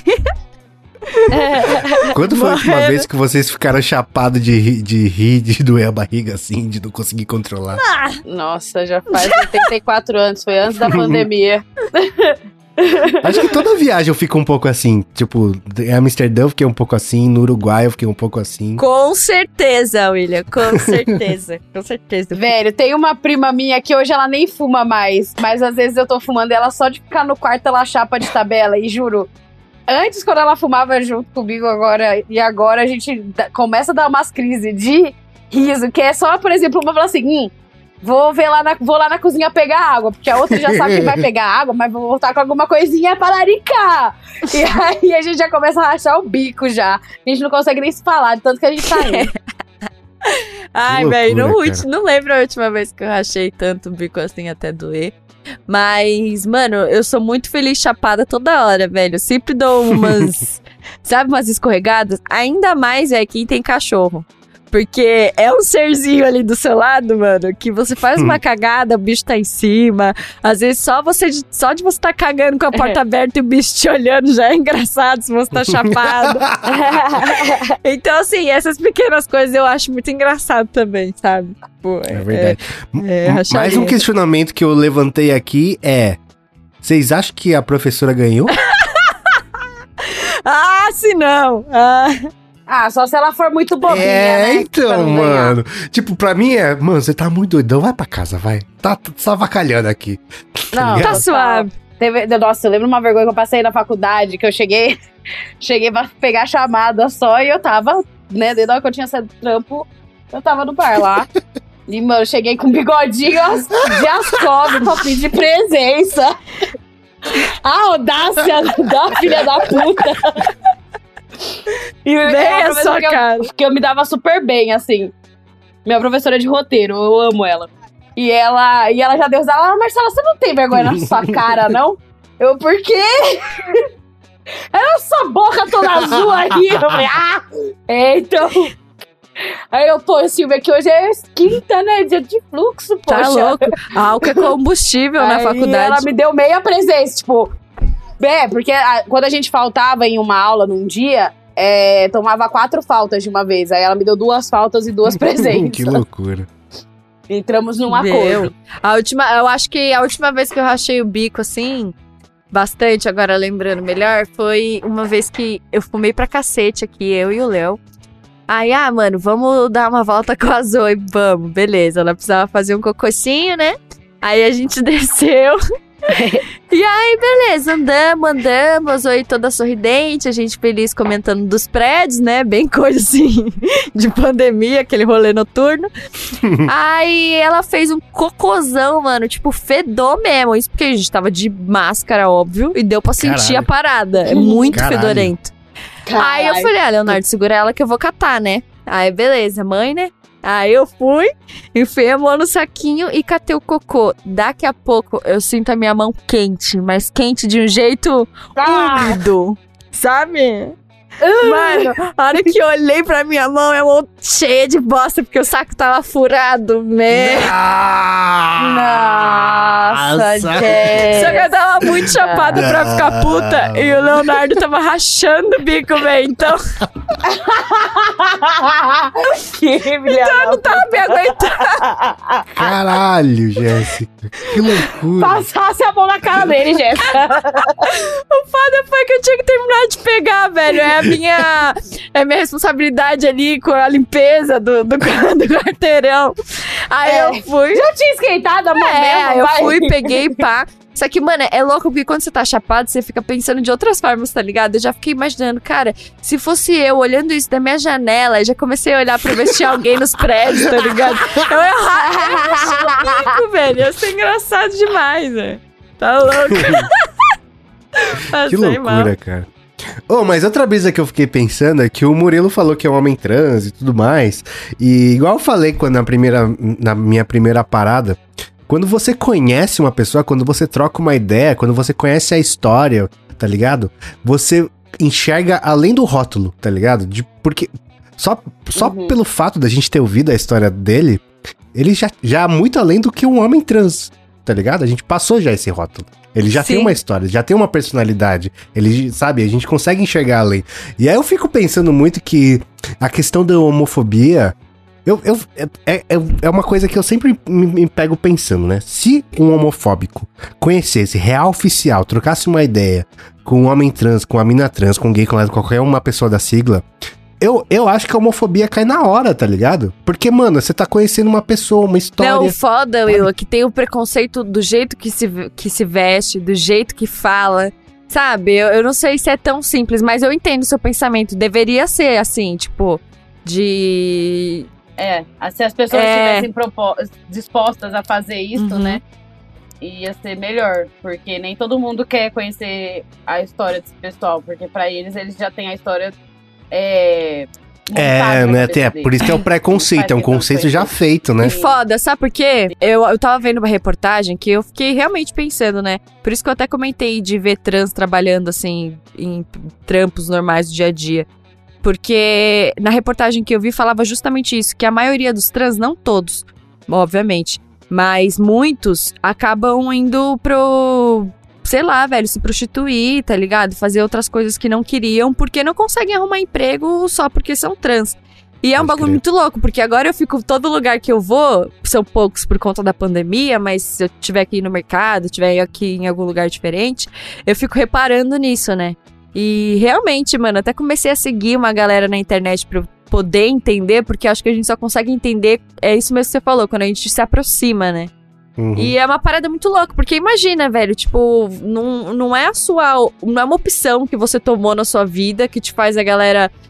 Quando foi a última vez que vocês ficaram chapados de rir, de doer a barriga assim, de não conseguir controlar? Nossa, já faz 84 anos, foi antes da pandemia. Acho que toda viagem eu fico um pouco assim. Tipo, em Amsterdã eu fiquei um pouco assim, no Uruguai eu fiquei um pouco assim. Com certeza, William, com certeza. Com certeza. Velho, tem uma prima minha que hoje ela nem fuma mais, mas às vezes eu tô fumando ela só de ficar no quarto, ela chapa de tabela, e juro, antes quando ela fumava junto comigo agora a gente começa a dar umas crises de riso, que é só, por exemplo, uma fala assim, vou lá na cozinha pegar água, porque a outra já sabe que vai pegar água, mas vou voltar com alguma coisinha para laricar. E aí a gente já começa a rachar o bico já. A gente não consegue nem se falar, de tanto que a gente tá indo. Ai, velho, não lembro a última vez que eu rachei tanto o bico assim até doer. Mas, mano, eu sou muito feliz chapada toda hora, velho. Eu sempre dou umas, sabe, umas escorregadas. Ainda mais, é quem tem cachorro. Porque é um serzinho ali do seu lado, mano, que você faz uma cagada, o bicho tá em cima. Às vezes só de você tá cagando com a porta aberta e o bicho te olhando já é engraçado se você tá chapado. Então, assim, essas pequenas coisas eu acho muito engraçado também, sabe? Pô, é verdade. Mais um questionamento que eu levantei aqui é: vocês acham que a professora ganhou? Ah, se não! Só se ela for muito bobinha, né? Então, mano. Tipo, pra mim mano, você tá muito doidão, vai pra casa, vai. Tá avacalhando aqui. Não, tá suave. Nossa, eu lembro uma vergonha que eu passei na faculdade, que eu cheguei pra pegar a chamada só e eu tava, né, desde a hora que eu tinha saído do trampo, eu tava no bar lá. E, mano, eu cheguei com um bigodinho de Ascov pra pedir presença. A audácia da filha da puta. E bem a sua cara. Porque eu me dava super bem, assim. Minha professora de roteiro, eu amo ela. E ela já deu risada. Marcela, você não tem vergonha na sua cara, não? Eu, por quê? Era sua boca toda azul aí. Eu falei, então... Aí eu, Silvia, que hoje é quinta, né? Dia de fluxo, poxa. Tá louco. Álcool é combustível na faculdade. Ela me deu meia presença, tipo... porque quando a gente faltava em uma aula num dia, tomava 4 faltas de uma vez. Aí ela me deu 2 faltas e 2 presenças. Que loucura. Entramos num acordo. Eu acho que a última vez que eu rachei o bico, assim... Bastante, agora lembrando melhor, foi uma vez que eu fumei pra cacete aqui, eu e o Léo. Aí, mano, vamos dar uma volta com a Zoe, vamos, beleza. Ela precisava fazer um cococinho, né? Aí a gente desceu. E aí, beleza, andamos, a Zoe toda sorridente, a gente feliz comentando dos prédios, né? Bem coisa assim, de pandemia, aquele rolê noturno. Aí ela fez um cocôzão, mano, tipo, fedou mesmo. Isso porque a gente tava de máscara, óbvio, e deu pra sentir a parada. É muito fedorento. Aí eu falei, Leonardo, segura ela que eu vou catar, né? Aí, beleza, mãe, né? Aí eu fui, enfiei a mão no saquinho e catei o cocô. Daqui a pouco eu sinto a minha mão quente, mas quente de um jeito úmido, sabe? Mano, a hora que eu olhei pra minha mão cheia de bosta, porque o saco tava furado mesmo. Nossa, gente. Só que eu tava muito chapada pra ficar puta e o Leonardo tava rachando o bico, velho. Então. Então eu não tava me aguentando. Caralho, Jéssica. Que loucura. Passasse a mão na cara dele, Jéssica. O foda foi que eu tinha que terminar de pegar, velho. É a minha responsabilidade ali com a limpeza do quarteirão. Aí eu fui. Já tinha esquentado a mão mesmo, eu fui, peguei, pá. Só que, mano, é louco porque quando você tá chapado, você fica pensando de outras formas, tá ligado? Eu já fiquei imaginando, cara, se fosse eu olhando isso da minha janela, eu já comecei a olhar pra ver se tinha alguém nos prédios, tá ligado? Eu ia rachar o bico, velho. Ia ser engraçado demais, velho. Tá louco. Que loucura, cara. Mas outra brisa que eu fiquei pensando é que o Murilo falou que é um homem trans e tudo mais. E igual eu falei na minha primeira parada, quando você conhece uma pessoa, quando você troca uma ideia, quando você conhece a história, tá ligado? Você enxerga além do rótulo, tá ligado? Porque só pelo fato da gente ter ouvido a história dele, ele já muito além do que um homem trans, tá ligado? A gente passou já esse rótulo. Ele já tem uma história, já tem uma personalidade. Ele, sabe, a gente consegue enxergar além. E aí eu fico pensando muito que a questão da homofobia... É uma coisa que eu sempre me pego pensando, né? Se um homofóbico conhecesse real oficial, trocasse uma ideia com um homem trans, com uma mina trans, com um gay, com qualquer uma pessoa da sigla... Eu acho que a homofobia cai na hora, tá ligado? Porque, mano, você tá conhecendo uma pessoa, uma história... Não, o foda, Will, é que tem o preconceito do jeito que se veste, do jeito que fala, sabe? Eu não sei se é tão simples, mas eu entendo o seu pensamento. Deveria ser assim, tipo, de... se as pessoas estivessem dispostas a fazer isso, né? Ia ser melhor, porque nem todo mundo quer conhecer a história desse pessoal, porque pra eles já têm a história... né? Por isso que é o preconceito, é um conceito já feito, né? E foda, sabe por quê? Eu tava vendo uma reportagem que eu fiquei realmente pensando, né? Por isso que eu até comentei de ver trans trabalhando, assim, em trampos normais do dia a dia. Porque na reportagem que eu vi falava justamente isso, que a maioria dos trans, não todos, obviamente, mas muitos acabam indo pro... sei lá, velho, se prostituir, tá ligado? Fazer outras coisas que não queriam, porque não conseguem arrumar emprego só porque são trans. E é um bagulho muito louco, porque agora eu fico, todo lugar que eu vou, são poucos por conta da pandemia, mas se eu tiver aqui no mercado, tiver aqui em algum lugar diferente, eu fico reparando nisso, né? E realmente, mano, até comecei a seguir uma galera na internet pra eu poder entender, porque acho que a gente só consegue entender, é isso mesmo que você falou, quando a gente se aproxima, né? E é uma parada muito louca, porque imagina, velho, tipo, não é uma opção que você tomou na sua vida que te faz a galera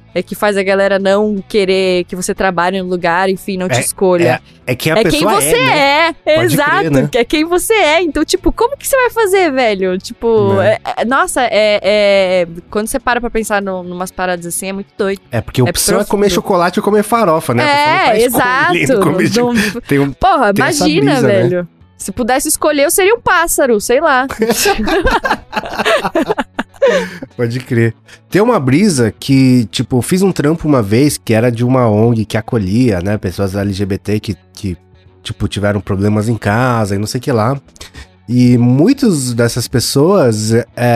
que faz a galera não querer que você trabalhe no lugar, enfim, não te escolha. É quem a pessoa quem você né? Pode exato, crer, né? é quem você é. Então, tipo, como que você vai fazer, velho? Tipo, nossa, quando você para pra pensar numas paradas assim, é muito doido. É porque a opção é comer chocolate ou comer farofa, né? Exato. Porra, tem essa imagina, brisa, velho. Né? Se pudesse escolher, eu seria um pássaro, sei lá. Pode crer. Tem uma brisa que, tipo, fiz um trampo uma vez que era de uma ONG que acolhia, né, pessoas LGBT que tipo, tiveram problemas em casa e não sei o que lá. E muitas dessas pessoas,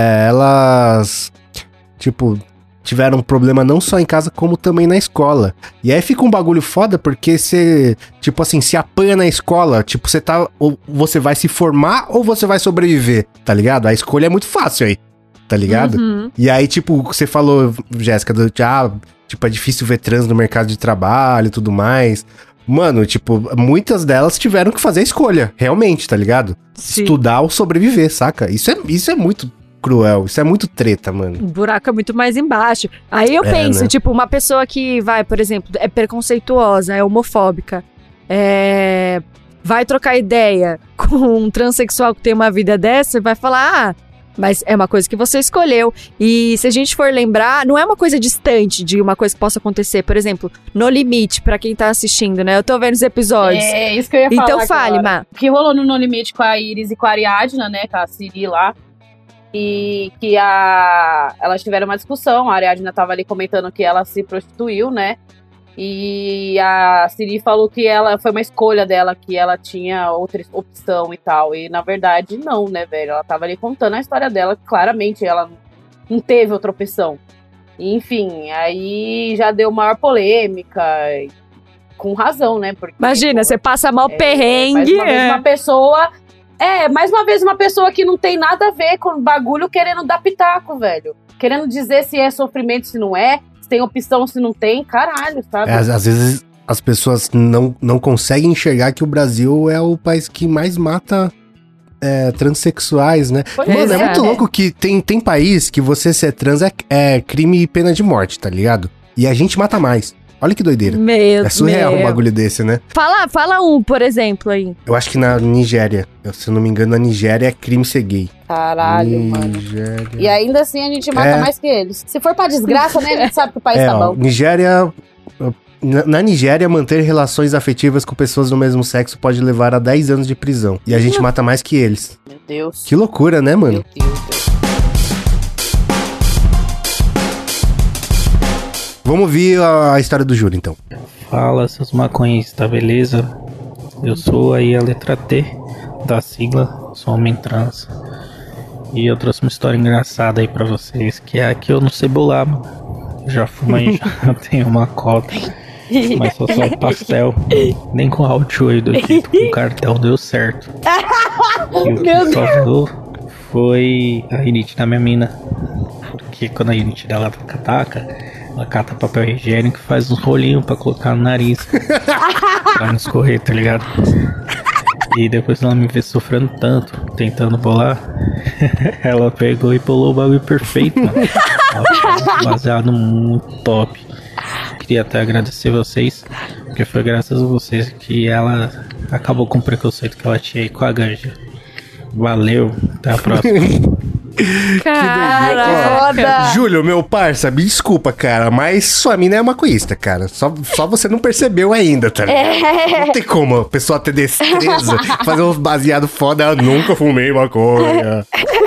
elas, tipo, tiveram problema não só em casa, como também na escola. E aí fica um bagulho foda, porque você, tipo assim, se apanha na escola, tipo, ou você vai se formar ou você vai sobreviver, tá ligado? A escolha é muito fácil aí. Tá ligado? Uhum. E aí, tipo, você falou, Jéssica, tipo, é difícil ver trans no mercado de trabalho e tudo mais. Mano, tipo, muitas delas tiveram que fazer a escolha, realmente, tá ligado? Sim. Estudar ou sobreviver, saca? Isso é muito cruel, isso é muito treta, mano. O buraco é muito mais embaixo. Aí eu penso, né? Tipo, uma pessoa que vai, por exemplo, é preconceituosa, é homofóbica, vai trocar ideia com um transexual que tem uma vida dessa, vai falar, mas é uma coisa que você escolheu. E se a gente for lembrar, não é uma coisa distante de uma coisa que possa acontecer. Por exemplo, No Limite, pra quem tá assistindo, né? Eu tô vendo os episódios. É isso que eu ia falar. Então fale, Má. O que rolou no Limite com a Iris e com a Ariadna, né? Com a Siri lá. E que elas tiveram uma discussão. A Ariadna tava ali comentando que ela se prostituiu, né? E a Siri falou que foi uma escolha dela, que ela tinha outra opção e tal. E na verdade, não, né, velho? Ela tava ali contando a história dela, que claramente ela não teve outra opção. E, enfim, aí já deu maior polêmica, com razão, né? Porque, imagina, você passa mal perrengue. Mais uma vez uma pessoa. Mais uma vez uma pessoa que não tem nada a ver com o bagulho querendo dar pitaco, velho. Querendo dizer se é sofrimento, se não é. Tem opção, se não tem, caralho, sabe? Às vezes as pessoas não conseguem enxergar que o Brasil é o país que mais mata transexuais, né? Mano, é muito louco que tem país que você ser trans é crime e pena de morte, tá ligado? E a gente mata mais. Olha que doideira. É surreal um bagulho desse, né? Fala um, por exemplo, aí. Eu acho que na Nigéria, se eu não me engano, na Nigéria é crime ser gay. Caralho, mano. E ainda assim a gente mata mais que eles. Se for pra desgraça, né, a gente sabe que o país tá bom. Nigéria... Na Nigéria, manter relações afetivas com pessoas do mesmo sexo pode levar a 10 anos de prisão. E a gente mata mais que eles. Meu Deus. Que loucura, né, mano? Meu Deus. Vamos ouvir a história do Júlio, então. Fala, seus maconhas, tá beleza? Eu sou aí a letra T da sigla, sou homem trans. E eu trouxe uma história engraçada aí pra vocês, que é que eu não sei bolar, mano. Já fumei, já tenho uma cota, mas só sai pastel. Nem com How aí do Egito, com cartel deu certo. E o que salvou foi a rinite da minha mina. Porque quando a rinite dela ataca, ela cata papel higiênico e faz uns rolinhos pra colocar no nariz. Pra não escorrer, tá ligado? E depois ela me vê sofrendo tanto, tentando bolar, ela pegou e bolou o bagulho perfeito, mano. Baseado muito top. Queria até agradecer vocês, porque foi graças a vocês que ela acabou com o preconceito que ela tinha aí com a ganja. Valeu, até a próxima. Caraca. Júlio, meu parça, me desculpa, cara, mas sua mina é maconhista, cara. Só você não percebeu ainda, tá ligado? Não tem como a pessoa ter destreza, fazer um baseado foda. Eu nunca fumei maconha.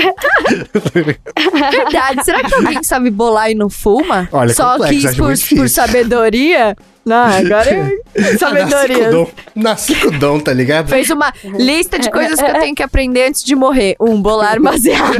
Verdade, será que alguém sabe bolar e não fuma? Olha, só complexo, quis por sabedoria? Não, agora sabedoria. Nasci com o dom, tá ligado? Fez uma lista de coisas que eu tenho que aprender antes de morrer. Bolar baseado.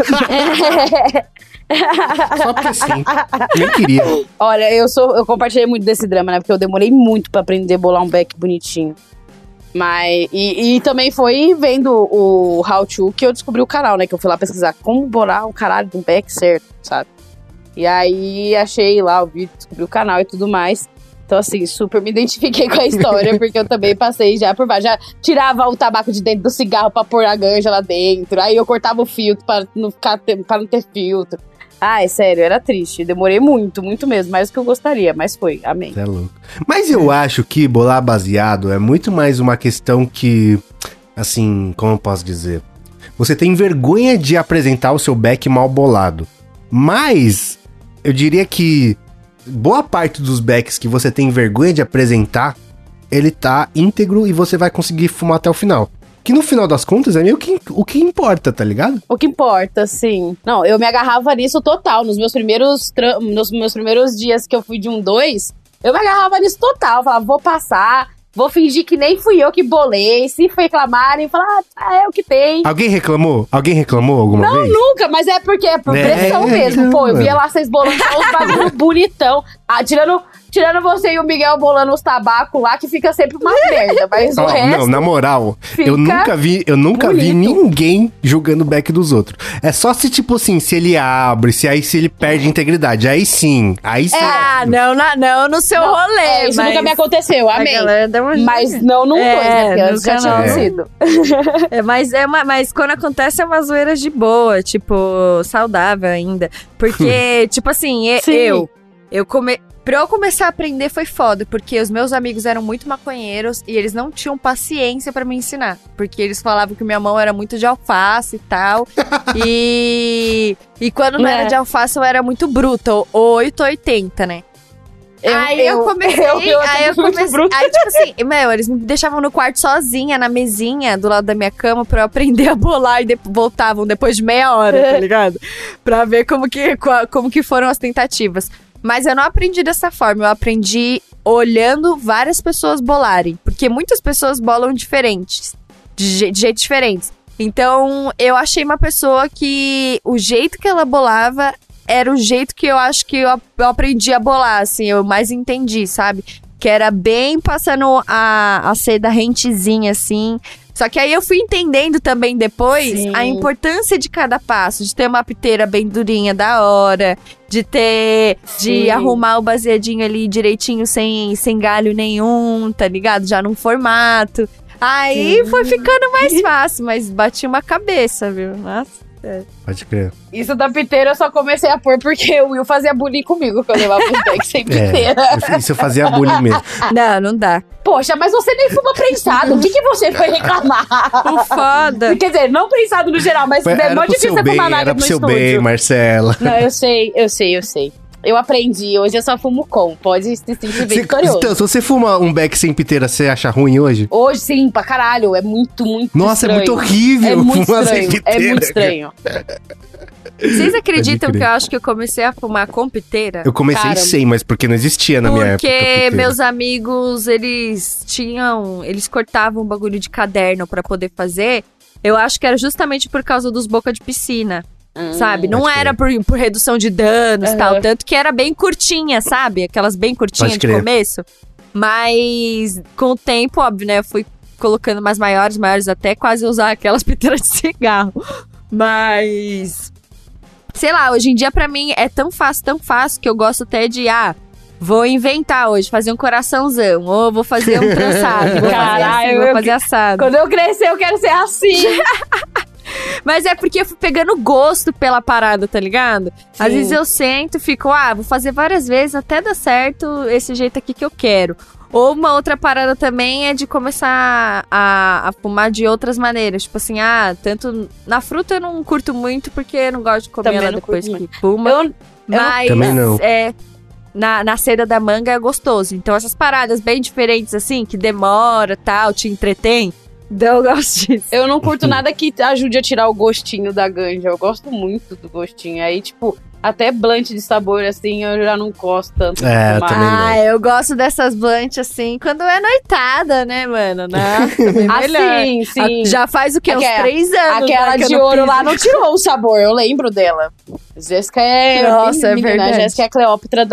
Só porque sim. Nem queria. Olha, eu compartilhei muito desse drama, né? Porque eu demorei muito pra aprender a bolar um beck bonitinho. Mas, e também foi vendo o How To que eu descobri o canal, né? Que eu fui lá pesquisar como bolar o caralho de um beck certo, sabe? E aí achei lá o vídeo, descobri o canal e tudo mais. Então, assim, super me identifiquei com a história, porque eu também passei já por baixo. Já tirava o tabaco de dentro do cigarro pra pôr a ganja lá dentro. Aí eu cortava o filtro pra não ter filtro. Ai, sério, era triste. Demorei muito, muito mesmo. Mais do que eu gostaria, mas foi. Amém. É louco. Mas eu acho que bolar baseado é muito mais uma questão que, assim, como eu posso dizer? Você tem vergonha de apresentar o seu back mal bolado. Mas, eu diria que boa parte dos backs que você tem vergonha de apresentar, ele tá íntegro e você vai conseguir fumar até o final. Que no final das contas é meio que o que importa, tá ligado? O que importa, sim. Não, eu me agarrava nisso total. Nos meus primeiros dias que eu fui de 1-2, eu me agarrava nisso total. Eu falava, vou passar, vou fingir que nem fui eu que bolei. Se reclamarem, falar, é o que tem. Alguém reclamou? Alguém reclamou alguma vez? Não, nunca, mas é porque é por pressão mesmo. Pô, eu via lá vocês bolando só os bagulho bonitão. Tirando você e o Miguel bolando os tabacos lá, que fica sempre uma merda. Mas o resto... Não, na moral, eu nunca vi ninguém julgando o back dos outros. É só se, tipo assim, se ele abre, se ele perde integridade. Aí sim. Não no seu rolê. Isso nunca me aconteceu, amém. Mas não num 2, né? Porque antes já tinha acontecido. Mas quando acontece é uma zoeira de boa, tipo, saudável ainda. Porque, tipo assim, pra eu começar a aprender foi foda, porque os meus amigos eram muito maconheiros e eles não tinham paciência pra me ensinar. Porque eles falavam que minha mão era muito de alface e tal. E quando não era de alface, eu era muito bruta, 880, né? Aí eu comecei. Aí, tipo assim, eles me deixavam no quarto sozinha, na mesinha, do lado da minha cama, pra eu aprender a bolar e voltavam depois de meia hora, tá ligado? Pra ver como que foram as tentativas. Mas eu não aprendi dessa forma, eu aprendi olhando várias pessoas bolarem. Porque muitas pessoas bolam diferentes, de jeitos diferentes. Então, eu achei uma pessoa que o jeito que ela bolava era o jeito que eu acho que eu aprendi a bolar, assim, eu mais entendi, sabe? Que era bem passando a seda rentezinha, assim. Só que aí eu fui entendendo também depois a importância de cada passo, de ter uma piteira bem durinha da hora, de arrumar o baseadinho ali direitinho, sem galho nenhum, tá ligado? Já num formato. Aí foi ficando mais fácil, mas bati uma cabeça, viu? Nossa. Pode crer. Isso da piteira eu só comecei a pôr porque o Will fazia bullying comigo quando eu levava os bags sem piteira. Isso eu fazia bullying mesmo. Não dá. Poxa, mas você nem fuma prensado. O que você foi reclamar? Foda. Quer dizer, não prensado no geral, mas é muito difícil você fumar nada no estúdio. Era pro seu bem, Marcela. Não, eu sei. Eu aprendi, hoje eu só fumo com. Pode se sentir vitorioso. Então, se você fuma um beck sem piteira, você acha ruim hoje? Hoje sim, pra caralho. É muito Nossa, estranho. É muito horrível. É muito estranho. É muito estranho. Vocês acreditam que eu acho que eu comecei a fumar com piteira? Eu comecei sem, mas porque não existia na minha época. Porque meus amigos, eles cortavam um bagulho de caderno pra poder fazer. Eu acho que era justamente por causa dos boca de piscina. Sabe? Não era por redução de danos e tal. Tanto que era bem curtinha, sabe? Aquelas bem curtinhas de começo. Mas com o tempo, óbvio, né? Eu fui colocando mais maiores, até quase usar aquelas piteiras de cigarro. Mas... sei lá, hoje em dia pra mim é tão fácil que eu gosto até de... vou inventar hoje, fazer um coraçãozão. Ou vou fazer um trançado. Vou fazer assim, vou fazer assado. Quando eu crescer, eu quero ser assim. Mas é porque eu fui pegando gosto pela parada, tá ligado? Sim. Às vezes eu sento e fico, vou fazer várias vezes até dar certo esse jeito aqui que eu quero. Ou uma outra parada também é de começar a fumar de outras maneiras. Tipo assim, tanto... na fruta eu não curto muito porque eu não gosto de comer ela depois que fuma. Mas também não. Na seda da manga é gostoso. Então essas paradas bem diferentes assim, que demora, tal, te entretém. Eu gosto disso. Eu não curto nada que ajude a tirar o gostinho da ganja. Eu gosto muito do gostinho. Aí, tipo, até blunt de sabor, assim, eu já não gosto tanto. Eu também não. Eu gosto dessas blunt, assim, quando é noitada, né, mano? Sim. Já faz o quê? Uns 3 anos. Aquela de ouro lá não tirou o sabor, eu lembro dela. Jéssica Nossa, é verdade. Jéssica é a Cleópatra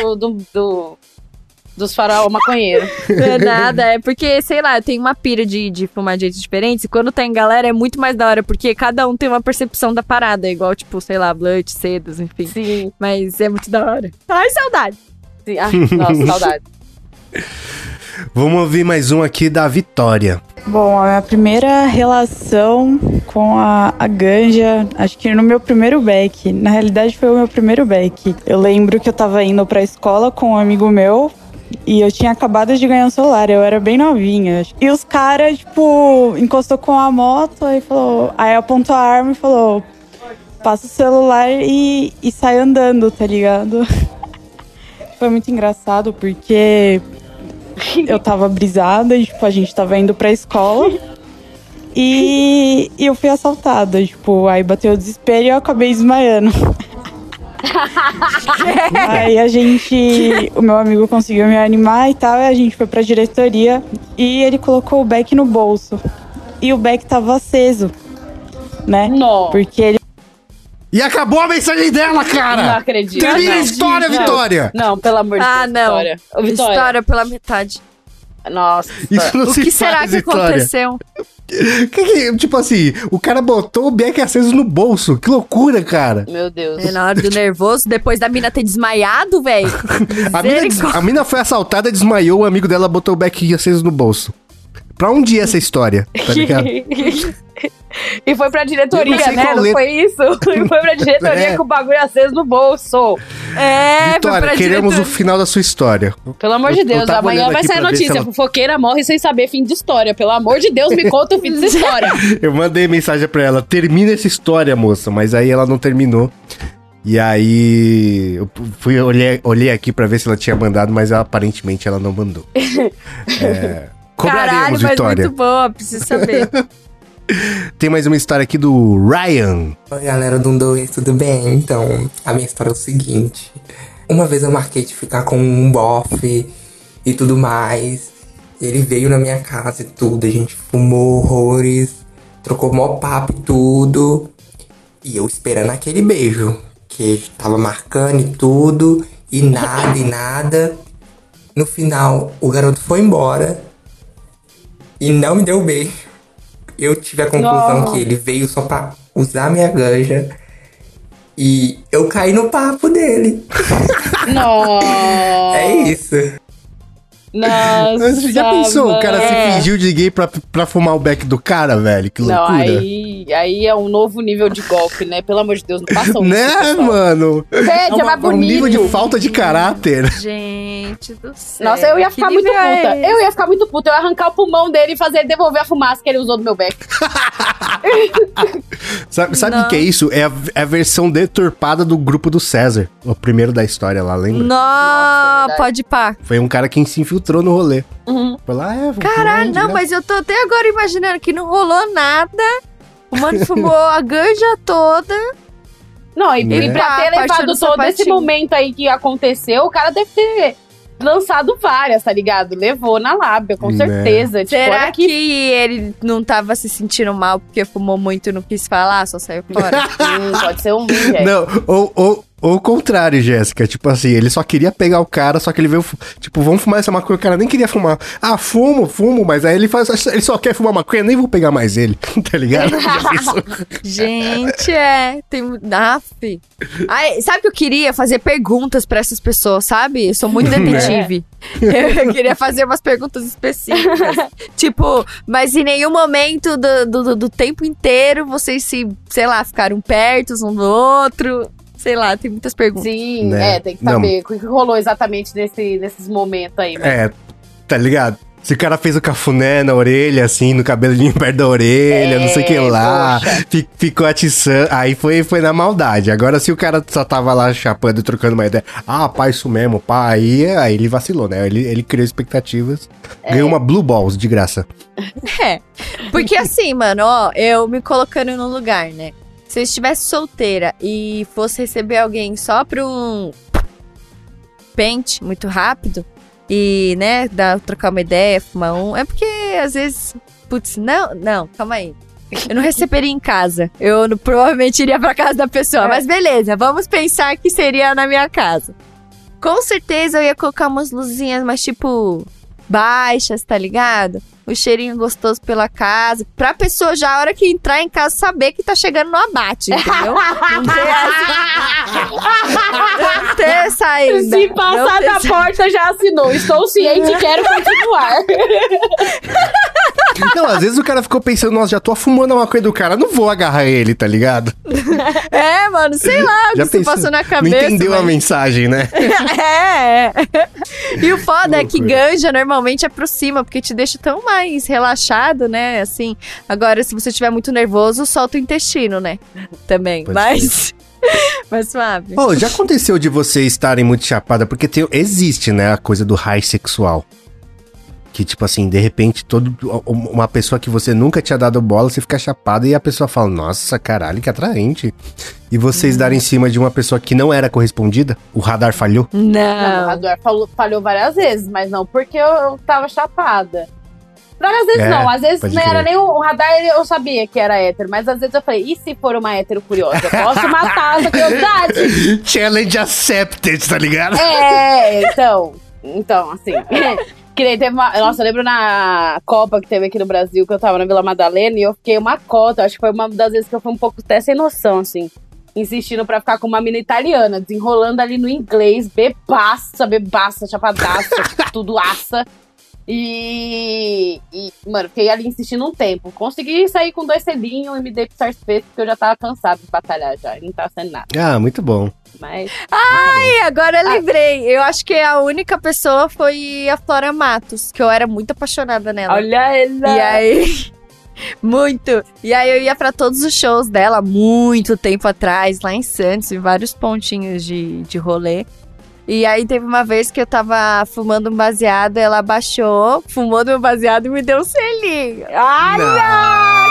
dos faraó maconheiros. Não é nada, é porque, sei lá, tem uma pira de fumar de jeitos diferentes, e quando tá em galera é muito mais da hora, porque cada um tem uma percepção da parada, igual, tipo, sei lá, blunt, sedas, enfim. Sim. Mas é muito da hora. Ai, saudade! Sim. Nossa, saudade. Vamos ouvir mais um aqui da Vitória. Bom, a minha primeira relação com a ganja, acho que no meu primeiro beck. Na realidade, foi o meu primeiro beck. Eu lembro que eu tava indo pra escola com um amigo meu e eu tinha acabado de ganhar um celular, eu era bem novinha. E os caras, tipo, encostou com a moto aí apontou a arma e falou: passa o celular e sai andando, tá ligado? Foi muito engraçado porque eu tava brisada e, tipo, a gente tava indo pra escola e eu fui assaltada, tipo, aí bateu o desespero e eu acabei desmaiando. Aí o meu amigo conseguiu me animar e tal, e a gente foi pra diretoria e ele colocou o beck no bolso. E o beck tava aceso, né? Não. Porque ele... E acabou a mensagem dela, cara! Não acredito. Termina a história, Vitória! Não, pelo amor de Deus, não. Vitória. Ô, Vitória. História pela metade. Nossa. Isso não O se que faz, será que Vitória. aconteceu? Tipo assim, o cara botou o beck aceso no bolso. Que loucura, cara. Meu Deus. Na hora do nervoso, depois da mina ter desmaiado, velho. A mina foi assaltada, desmaiou, o amigo dela botou o beck aceso no bolso. Pra onde ia essa história? Tá ligado? E foi pra diretoria, né? Não foi isso? E foi pra diretoria com o bagulho aceso no bolso. Vitória, queremos o final da sua história. Pelo amor de Deus, amanhã vai sair a notícia. Fofoqueira morre sem saber fim de história. Pelo amor de Deus, me conta o fim dessa história. Eu mandei mensagem pra ela: termina essa história, moça. Mas aí ela não terminou. E aí eu olhei aqui pra ver se ela tinha mandado, mas aparentemente ela não mandou. Cobraremos, Caralho, mas Vitória. muito boa, preciso saber. Tem mais uma história aqui do Ryan. Oi, galera do 2, tudo bem? Então, a minha história é o seguinte. Uma vez eu marquei de ficar com um bofe e tudo mais. Ele veio na minha casa e tudo, a gente fumou horrores, trocou mó papo e tudo. E eu esperando aquele beijo, que tava marcando e tudo, e nada. No final, o garoto foi embora e não me deu beijo. Eu tive a conclusão que ele veio só pra usar minha ganja. E eu caí no papo dele. Nossa. É isso. Nossa. Você já pensou? O cara se fingiu de gay pra fumar o beck do cara, velho? Que loucura. Não, aí é um novo nível de golpe, né? Pelo amor de Deus, não passam isso, Né, pessoal. mano? Pede, é mais bonito. Um nível de falta de caráter. Gente do céu. Nossa, eu ia ficar muito nível é puta. esse? Eu ia ficar muito puta. Eu ia arrancar o pulmão dele e fazer ele devolver a fumaça que ele usou do meu beck. Sabe o que é isso? É a versão deturpada do grupo do César. O primeiro da história lá, lembra? Não, pode pá. Foi um cara que se infiltrou no rolê. Foi lá, vamos Caralho, não, mas eu tô até agora imaginando que não rolou nada. O mano fumou a ganja toda. Não, e pra ter levado todo esse momento aí que aconteceu, o cara deve ter lançado várias, tá ligado? Levou na lábia, com certeza. Tipo, Será olha que ele não tava se sentindo mal porque fumou muito e não quis falar, só saiu fora? Pode ser um gente. Não, ou o contrário, Jéssica. Tipo assim, ele só queria pegar o cara, só que ele veio, tipo, vamos fumar essa maconha. O cara nem queria fumar. Ah, fumo, mas aí ele ele só quer fumar maconha, nem vou pegar mais ele. Tá ligado? Gente, tem... Aff. Ai, sabe o que eu queria? Fazer perguntas pra essas pessoas, sabe? Eu sou muito detetive. Eu queria fazer umas perguntas específicas. Tipo, mas em nenhum momento do tempo inteiro vocês sei lá, ficaram perto um do outro. Sei lá, tem muitas perguntas. Sim, tem que saber o que rolou exatamente nesses momentos aí. Né? Tá ligado? Se o cara fez o cafuné na orelha, assim, no cabelinho perto da orelha, não sei o que lá, ficou atiçando, aí foi na maldade. Agora, se o cara só tava lá chapando e trocando uma ideia, pá, isso mesmo, pá, aí ele vacilou, né? Ele criou expectativas, ganhou uma Blue Balls de graça. Porque assim, mano, ó, eu me colocando no lugar, né? Se eu estivesse solteira e fosse receber alguém só pra um pente muito rápido e, né, trocar uma ideia, fumar é porque às vezes, putz, não, calma aí. Eu não receberia em casa. Eu provavelmente iria pra casa da pessoa. Mas beleza, vamos pensar que seria na minha casa. Com certeza eu ia colocar umas luzinhas mais tipo baixas, tá ligado? O cheirinho gostoso pela casa. Pra pessoa já, a hora que entrar em casa, saber que tá chegando no abate, entendeu? Não ter essa ainda. Se passar da porta, já assinou. Estou ciente e quero continuar. Não, às vezes o cara ficou pensando, nossa, já tô fumando uma coisa do cara, não vou agarrar ele, tá ligado? Mano, sei lá o que se passou na cabeça. Não entendeu a mensagem, né? E o foda é que ganja normalmente aproxima, porque te deixa tão mais relaxado, né? Assim, agora se você estiver muito nervoso, solta o intestino, né? Também, mas suave. Pô, já aconteceu de vocês estarem muito chapada? Porque existe, né, a coisa do high sexual. Que, tipo assim, de repente, uma pessoa que você nunca tinha dado bola, você fica chapada e a pessoa fala, nossa, caralho, que atraente. E vocês darem em cima de uma pessoa que não era correspondida? O radar falhou? Não, o radar falhou várias vezes, mas não porque eu tava chapada. Várias vezes não, às vezes não era nem o radar, eu sabia que era hétero, mas às vezes eu falei, e se for uma hétero curiosa? Eu posso matar essa curiosidade. Challenge accepted, tá ligado? Então, assim... Nossa, eu lembro na Copa que teve aqui no Brasil, que eu tava na Vila Madalena, e eu fiquei uma cota, acho que foi uma das vezes que eu fui um pouco até sem noção, assim, insistindo pra ficar com uma mina italiana, desenrolando ali no inglês, bebaça, chapadaça, tudo aça. E, mano, fiquei ali insistindo um tempo. Consegui sair com 2 selinhos e me dei pro satisfeito, porque eu já tava cansado de batalhar já, e não tava sendo nada. Ah, muito bom. Mas... agora eu lembrei. Eu acho que a única pessoa foi a Flora Matos, que eu era muito apaixonada nela. Olha ela! E aí... Muito! E aí eu ia pra todos os shows dela, muito tempo atrás, lá em Santos, em vários pontinhos de rolê. E aí teve uma vez que eu tava fumando um baseado, ela abaixou, fumou do meu baseado e me deu um selinho. Olha!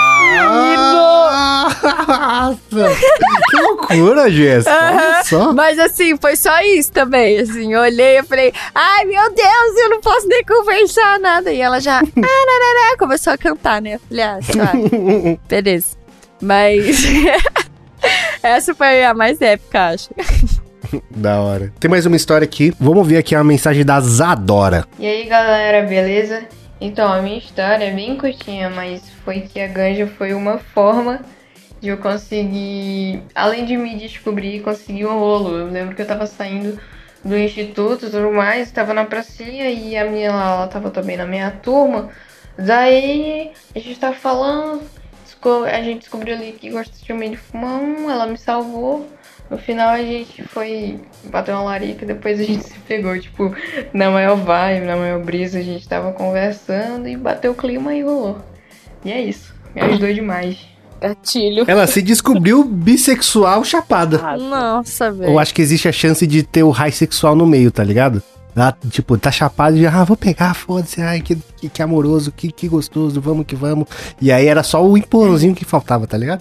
Nossa! Que loucura, Jéssica! Olha só! Mas assim, foi só isso também. Assim, eu olhei e falei, ai meu Deus, eu não posso nem conversar nada. E ela já começou a cantar, né? Eu falei, suave. Beleza. Mas essa foi a mais épica, acho. Da hora. Tem mais uma história aqui. Vamos ver aqui a mensagem da Zadora. E aí, galera, beleza? Então, a minha história é bem curtinha, mas foi que a ganja foi uma forma de eu conseguir, além de me descobrir, conseguir um rolo. Eu lembro que eu tava saindo do instituto e tudo mais, tava na pracinha e a minha lá, ela tava também na minha turma. Daí, a gente tava falando, a gente descobriu ali que gosta também de fumar ela me salvou. No final a gente foi bater uma larica, depois a gente se pegou, tipo, na maior vibe, na maior brisa, a gente tava conversando e bateu o clima e rolou. E é isso, me ajudou demais. Gatilho. Ela se descobriu bissexual chapada. Nossa, velho. Eu acho que existe a chance de ter o high sexual no meio, tá ligado? Ela, tipo, tá chapado e já, vou pegar, foda-se, ai, que amoroso, que gostoso, vamos que vamos. E aí era só o empurrãozinho que faltava, tá ligado?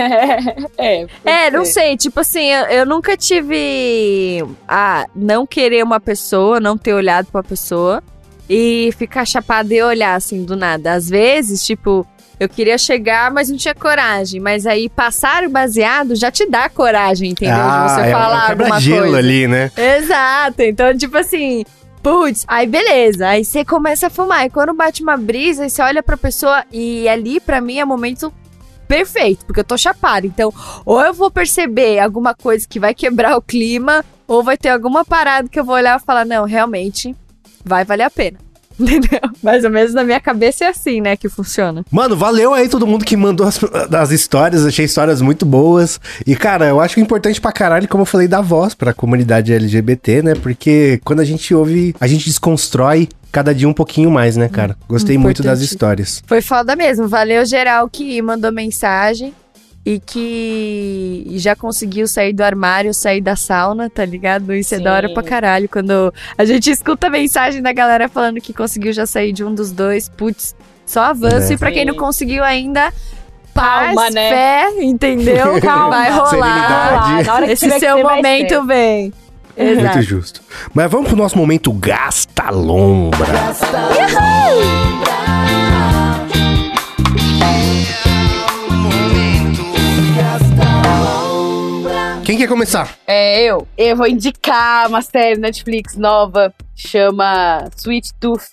Não sei, tipo assim, eu nunca tive não querer uma pessoa, não ter olhado pra pessoa e ficar chapado e olhar assim do nada. Às vezes, tipo, eu queria chegar, mas não tinha coragem. Mas aí passar o baseado já te dá coragem, entendeu? De você falar alguma coisa ali, né? Exato, então tipo assim, putz, aí beleza, aí você começa a fumar. E quando bate uma brisa, aí você olha pra pessoa e ali pra mim é momento perfeito, porque eu tô chapada. Então, ou eu vou perceber alguma coisa que vai quebrar o clima, ou vai ter alguma parada que eu vou olhar e falar, não, realmente vai valer a pena. Entendeu? Mais ou menos na minha cabeça é assim, né, que funciona. Mano, valeu aí todo mundo que mandou as histórias, achei histórias muito boas. E, cara, eu acho que é importante pra caralho, como eu falei, dar voz pra comunidade LGBT, né, porque quando a gente ouve, a gente desconstrói cada dia um pouquinho mais, né, cara? Gostei muito das histórias. Foi foda mesmo, valeu geral que mandou mensagem e que já conseguiu sair do armário, sair da sauna, tá ligado? Isso é da hora pra caralho. Quando a gente escuta a mensagem da galera falando que conseguiu já sair de um dos dois, putz, só avanço. E pra quem não conseguiu ainda, paz, calma, né? fé, entendeu? Calma, vai rolar. Na hora que esse seu momento vem. Exato. Muito justo. Mas vamos pro nosso momento Gasta Lombra. Quem quer começar? Eu vou indicar uma série Netflix nova, chama Sweet Tooth,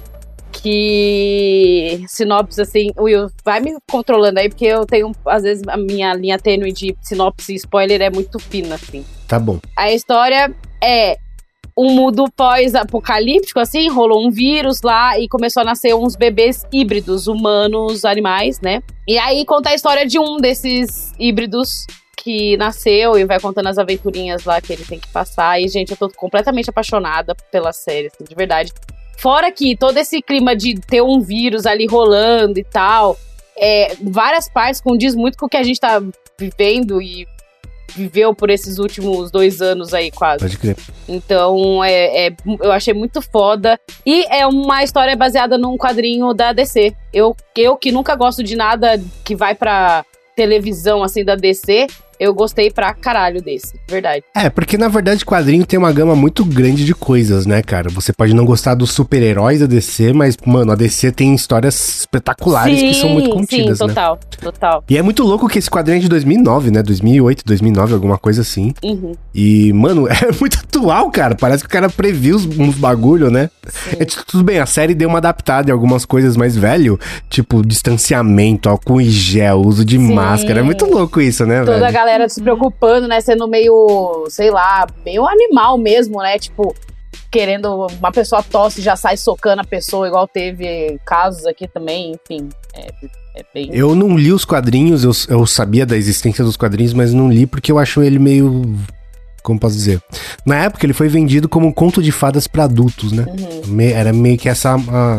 que sinopse assim, Will, vai me controlando aí, porque eu tenho, às vezes, a minha linha tênue de sinopse e spoiler é muito fina, assim. Tá bom. A história é um mundo pós-apocalíptico, assim, rolou um vírus lá e começou a nascer uns bebês híbridos, humanos, animais, né? E aí conta a história de um desses híbridos que nasceu e vai contando as aventurinhas lá que ele tem que passar. E, gente, eu tô completamente apaixonada pela série, assim, de verdade. Fora que todo esse clima de ter um vírus ali rolando e tal, várias partes condiz muito com o que a gente tá vivendo e viveu por esses últimos 2 anos aí, quase. Pode crer. Então, eu achei muito foda. E é uma história baseada num quadrinho da DC. Eu que nunca gosto de nada que vai pra televisão, assim, da DC, eu gostei pra caralho desse, verdade. Porque na verdade quadrinho tem uma gama muito grande de coisas, né, cara? Você pode não gostar dos super-heróis da DC, mas, mano, a DC tem histórias espetaculares que são muito contidas, né? Total. E é muito louco que esse quadrinho é de 2009, né? 2008, 2009, alguma coisa assim. Uhum. E, mano, é muito atual, cara. Parece que o cara previu uns bagulho, né? Tudo bem, a série deu uma adaptada em algumas coisas mais velho, tipo distanciamento, álcool em gel, uso de máscara. É muito louco isso, né, Toda a galera se preocupando, né? Sendo meio, sei lá, meio animal mesmo, né? Tipo, querendo uma pessoa tosse já sai socando a pessoa, igual teve casos aqui também, enfim. É bem... Eu não li os quadrinhos, eu sabia da existência dos quadrinhos, mas não li porque eu acho ele meio... Como posso dizer? Na época ele foi vendido como um conto de fadas pra adultos, né? Uhum. Era meio que essa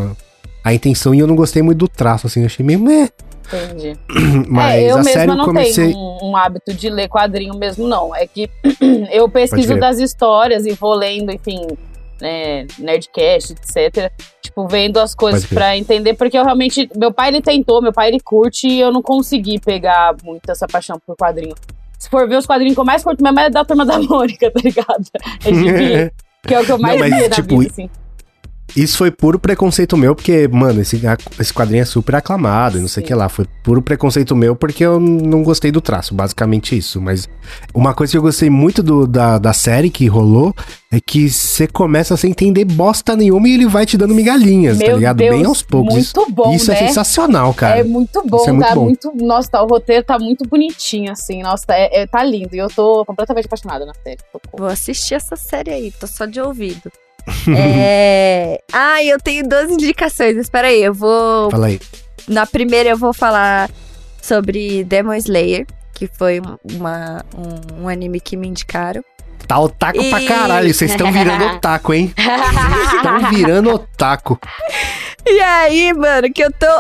a intenção, e eu não gostei muito do traço, assim, eu achei meio... Entendi. Mas eu a série mesma não comecei... tenho um hábito de ler quadrinho mesmo, não. É que eu pesquiso das histórias e vou lendo, enfim, né, Nerdcast, etc. Tipo, vendo as coisas pra entender, porque eu realmente... Meu pai, ele tentou, meu pai, ele curte, e eu não consegui pegar muito essa paixão por quadrinho. Se for ver os quadrinhos que eu mais curto mesmo é da Turma da Mônica, tá ligado? É gibi, que é o que eu mais vi na vida, assim. Isso foi puro preconceito meu, porque, mano, esse quadrinho é super aclamado e não sei o que lá. Foi puro preconceito meu porque eu não gostei do traço, basicamente isso. Mas uma coisa que eu gostei muito da série que rolou é que você começa sem entender bosta nenhuma e ele vai te dando migalhinhas, tá ligado? Deus, bem aos poucos. Muito bom, isso né? É sensacional, cara. É muito bom, isso é muito bom. Nossa, o roteiro tá muito bonitinho, assim. Nossa, tá lindo. E eu tô completamente apaixonada na série. Vou assistir essa série aí, tô só de ouvido. Eu tenho 2 indicações. Espera aí, eu vou... Fala aí. Na primeira eu vou falar sobre Demon Slayer, que foi um anime que me indicaram. Tá otaku pra caralho, vocês estão virando otaku, hein? Vocês estão virando otaku. E aí, mano, que eu tô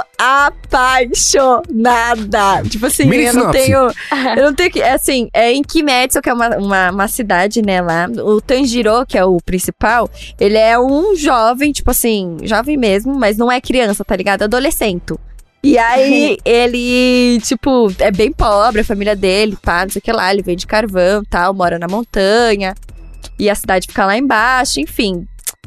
apaixonada. Tipo assim, eu não tenho que... Assim, em Kimetsu, que é uma cidade, né, lá. O Tanjiro, que é o principal, ele é um jovem, tipo assim, jovem mesmo, mas não é criança, tá ligado? Adolescente. E aí, ele, tipo, é bem pobre, a família dele, pá, não sei o que lá. Ele vem de carvão e tal, mora na montanha. E a cidade fica lá embaixo, enfim...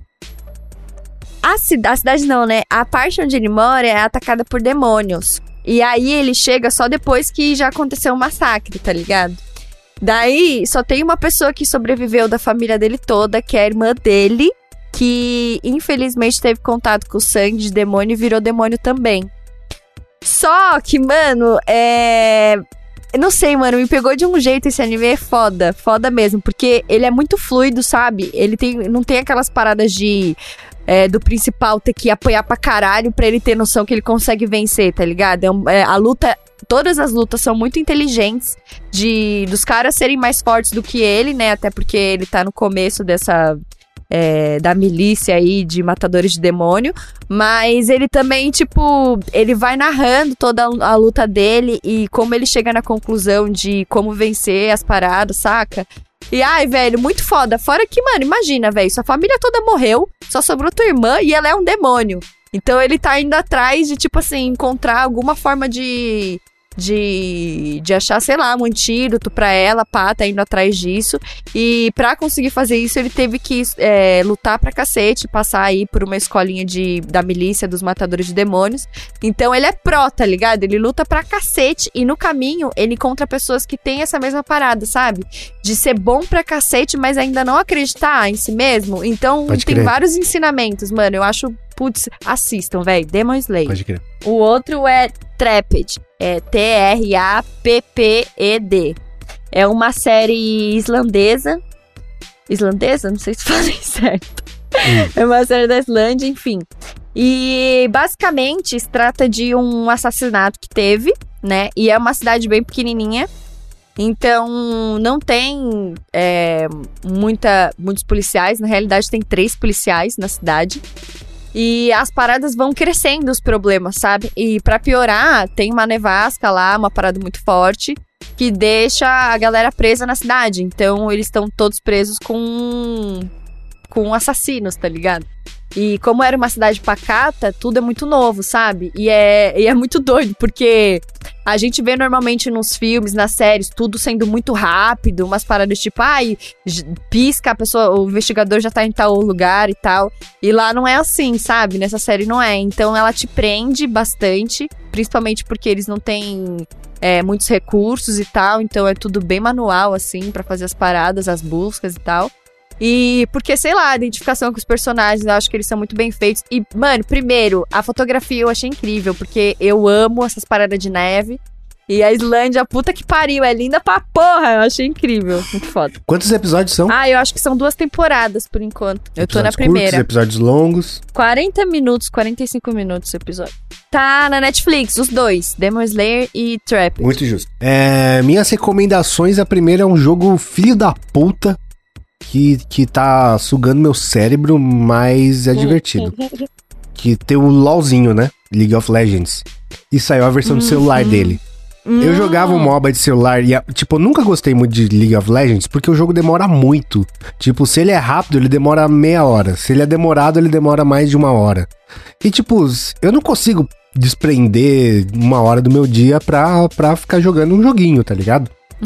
A cidade não, né? A parte onde ele mora é atacada por demônios. E aí ele chega só depois que já aconteceu um massacre, tá ligado? Daí só tem uma pessoa que sobreviveu da família dele toda, que é a irmã dele, que infelizmente teve contato com o sangue de demônio e virou demônio também. Só que, mano, eu não sei, mano, me pegou de um jeito esse anime, é foda mesmo, porque ele é muito fluido, sabe? Ele não tem aquelas paradas do principal ter que apoiar pra caralho pra ele ter noção que ele consegue vencer, tá ligado? A luta, todas as lutas são muito inteligentes, dos caras serem mais fortes do que ele, né? Até porque ele tá no começo da milícia aí de matadores de demônio, mas ele também, tipo, ele vai narrando toda a luta dele e como ele chega na conclusão de como vencer as paradas, saca? E, ai, velho, muito foda. Fora que, mano, imagina, velho, sua família toda morreu, só sobrou tua irmã e ela é um demônio. Então ele tá indo atrás de, tipo assim, encontrar alguma forma de achar, sei lá, um antídoto pra ela, pá, tá indo atrás disso. E pra conseguir fazer isso, ele teve que lutar pra cacete, passar aí por uma escolinha da milícia dos matadores de demônios. Então ele é pró, tá ligado? Ele luta pra cacete e no caminho ele encontra pessoas que têm essa mesma parada, sabe? De ser bom pra cacete, mas ainda não acreditar em si mesmo. Então tem vários ensinamentos, mano. Eu acho, putz, assistam, velho. Demon Slayer. Pode crer. O outro é Trapped. É Trapped. É uma série islandesa. islandesa, não sei se falei certo. É uma série da Islândia, enfim. E basicamente se trata de um assassinato que teve, né? E é uma cidade bem pequenininha. Então não tem muitos policiais. Na realidade tem 3 policiais na cidade. E as paradas vão crescendo, os problemas, sabe? E pra piorar, tem uma nevasca lá, uma parada muito forte, que deixa a galera presa na cidade. Então eles estão todos presos com assassinos, tá ligado? E como era uma cidade pacata, tudo é muito novo, sabe? E é muito doido, porque a gente vê normalmente nos filmes, nas séries, tudo sendo muito rápido, umas paradas tipo, pisca, a pessoa, o investigador já tá em tal lugar e tal. E lá não é assim, sabe? Nessa série não é. Então ela te prende bastante, principalmente porque eles não têm muitos recursos e tal. Então é tudo bem manual, assim, pra fazer as paradas, as buscas e tal. E porque, sei lá, a identificação com os personagens, eu acho que eles são muito bem feitos. E, mano, primeiro, a fotografia eu achei incrível, porque eu amo essas paradas de neve. E a Islândia, puta que pariu, é linda pra porra, eu achei incrível, muito foda. Quantos episódios são? Eu acho que são 2 temporadas, por enquanto. Eu tô na Episódios primeira. Curtos, episódios longos. 40 minutos, 45 minutos o episódio. Tá na Netflix, os 2, Demon Slayer e Trapped. Muito justo. Minhas recomendações, a primeira é um jogo filho da puta, que tá sugando meu cérebro, mas é divertido. Que tem o LOLzinho, né? League of Legends. E saiu a versão do celular dele. Eu jogava um MOBA de celular e, eu nunca gostei muito de League of Legends, porque o jogo demora muito. Tipo, se ele é rápido, ele demora meia hora. Se ele é demorado, ele demora mais de 1 hora. E, eu não consigo desprender 1 hora do meu dia pra ficar jogando um joguinho, tá ligado?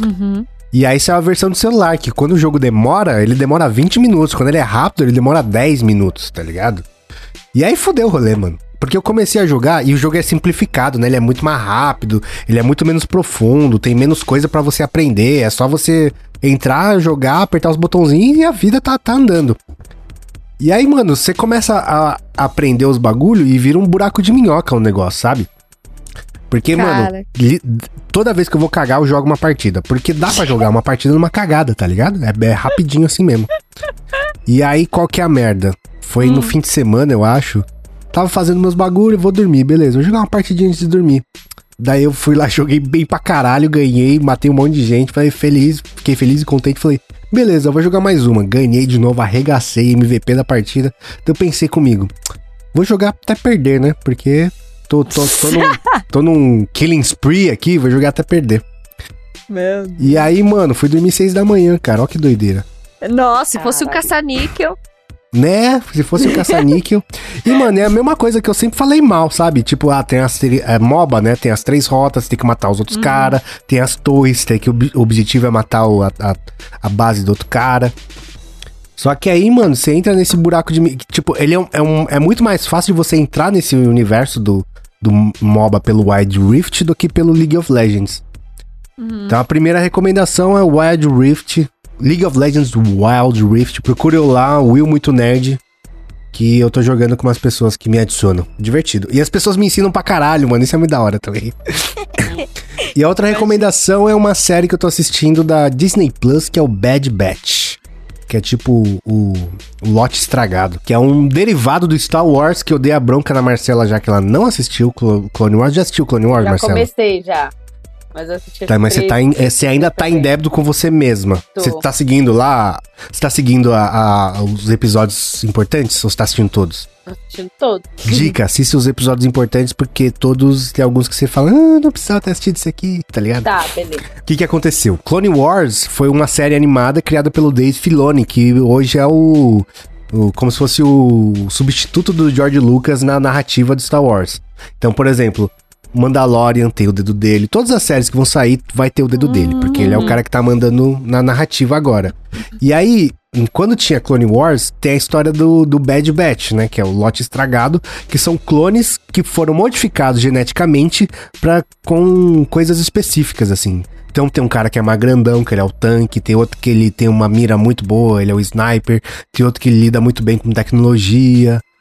E aí saiu a versão do celular, que quando o jogo demora, ele demora 20 minutos. Quando ele é rápido, ele demora 10 minutos, tá ligado? E aí fodeu o rolê, mano. Porque eu comecei a jogar e o jogo é simplificado, né? Ele é muito mais rápido, ele é muito menos profundo, tem menos coisa pra você aprender. É só você entrar, jogar, apertar os botãozinhos e a vida tá andando. E aí, mano, você começa a aprender os bagulho e vira um buraco de minhoca o negócio, sabe? Porque, mano, toda vez que eu vou cagar, eu jogo uma partida. Porque dá pra jogar uma partida numa cagada, tá ligado? É rapidinho assim mesmo. E aí, qual que é a merda? Foi no fim de semana, eu acho. Tava fazendo meus bagulho, vou dormir, beleza. Vou jogar uma partidinha antes de dormir. Daí eu fui lá, joguei bem pra caralho, ganhei, matei um monte de gente, fiquei feliz e contente. Falei, beleza, eu vou jogar mais uma. Ganhei de novo, arregacei, MVP da partida. Então eu pensei comigo, vou jogar até perder, né? Porque... Tô num killing spree aqui, vou jogar até perder. Meu Deus. E aí, mano, fui dormir 6 da manhã, cara. Ó que doideira. Nossa, se fosse um caça-níquel. Né? Se fosse um caça-níquel. E, mano, é a mesma coisa que eu sempre falei mal, sabe? Tipo, tem as MOBA, né? Tem as 3 rotas, tem que matar os outros caras. Tem as torres, tem que o objetivo é matar a base do outro cara. Só que aí, mano, você entra nesse buraco de... Tipo, ele é muito mais fácil de você entrar nesse universo do MOBA pelo Wild Rift do que pelo League of Legends. Então a primeira recomendação é o Wild Rift. League of Legends Wild Rift. Procure eu lá, Will Muito Nerd, que eu tô jogando com umas pessoas que me adicionam. Divertido. E as pessoas me ensinam pra caralho, mano. Isso é muito da hora também. E a outra recomendação é uma série que eu tô assistindo da Disney Plus, que é o Bad Batch. Que é tipo o Lote Estragado. Que é um derivado do Star Wars, que eu dei a bronca na Marcela, já que ela não assistiu Clone Wars. Já assistiu Clone Wars, Marcela? Já comecei, já. Mas eu assisti. Tá, mas você ainda tá em débito com você mesma. Você tá seguindo lá... Você tá seguindo os episódios importantes ou você tá assistindo todos? Tô assistindo todos. Dica, assiste os episódios importantes, porque todos tem alguns que você fala, não precisava ter assistido isso aqui, tá ligado? Tá, beleza. O que aconteceu? Clone Wars foi uma série animada criada pelo Dave Filoni, que hoje é como se fosse o substituto do George Lucas na narrativa do Star Wars. Então, por exemplo, Mandalorian tem o dedo dele. Todas as séries que vão sair vai ter o dedo dele, porque ele é o cara que tá mandando na narrativa agora. E aí, quando tinha Clone Wars, tem a história do Bad Batch, né? Que é o Lote Estragado, que são clones que foram modificados geneticamente com coisas específicas, assim. Então tem um cara que é mais grandão, que ele é o tanque, tem outro que ele tem uma mira muito boa, ele é o sniper, tem outro que ele lida muito bem com tecnologia.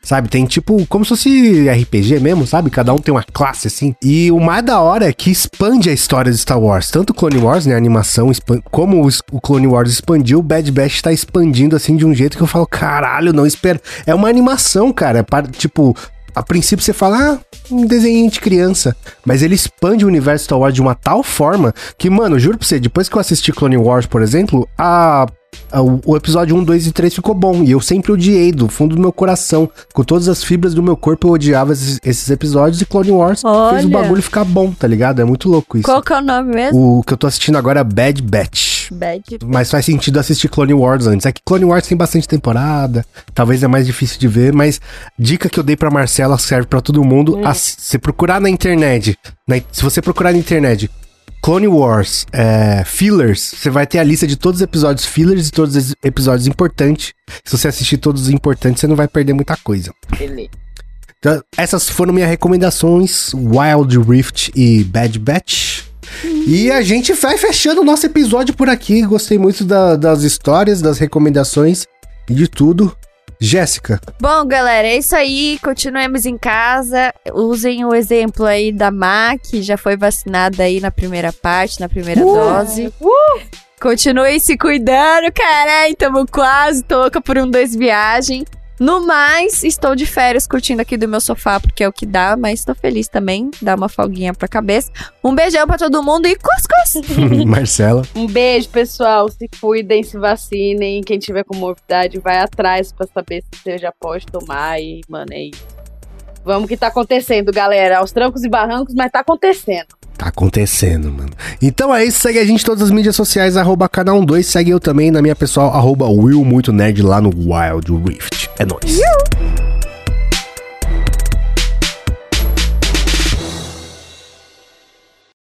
sabe? Tem tipo, como se fosse RPG mesmo, sabe? Cada um tem uma classe, assim. E o mais da hora é que expande a história de Star Wars. Tanto o Clone Wars, né, a animação, como o Clone Wars expandiu, o Bad Batch tá expandindo, assim, de um jeito que eu falo, caralho, não espero. É uma animação, cara, tipo... A princípio você fala, um desenho de criança. Mas ele expande o universo Star Wars de uma tal forma que, mano, juro pra você, depois que eu assisti Clone Wars, por exemplo, o episódio 1, 2 e 3 ficou bom. E eu sempre odiei, do fundo do meu coração. Com todas as fibras do meu corpo, eu odiava esses episódios. E Clone Wars fez o bagulho ficar bom, tá ligado? É muito louco isso. Qual que é o nome mesmo? O que eu tô assistindo agora é Bad Batch. Mas faz sentido assistir Clone Wars antes. É que Clone Wars tem bastante temporada, talvez é mais difícil de ver, mas dica que eu dei pra Marcela serve pra todo mundo. Se procurar na internet, se você procurar na internet Clone Wars fillers, você vai ter a lista de todos os episódios fillers e todos os episódios importantes. Se você assistir todos os importantes, você não vai perder muita coisa. Beleza. Então, essas foram minhas recomendações, Wild Rift e Bad Batch. E a gente vai fechando o nosso episódio por aqui. Gostei muito das histórias, das recomendações e de tudo. Jéssica. Bom, galera, é isso aí. Continuemos em casa. Usem o exemplo aí da Má, que já foi vacinada aí na primeira parte, na primeira dose. Continuem se cuidando, caralho. Tamo quase, tô louca por 2 viagem. No mais, estou de férias curtindo aqui do meu sofá, porque é o que dá, mas tô feliz também, dá uma folguinha pra cabeça. Um beijão pra todo mundo e cuscuz! Marcela. Um beijo, pessoal, se cuidem, se vacinem, quem tiver comorbidade vai atrás pra saber se você já pode tomar e, mano, é isso. Vamos que tá acontecendo, galera, aos trancos e barrancos, mas tá acontecendo. Tá acontecendo, mano. Então é isso, segue a gente em todas as mídias sociais, @canal12, segue eu também na minha pessoal, @willmuitonerd lá no Wild Rift. É nóis.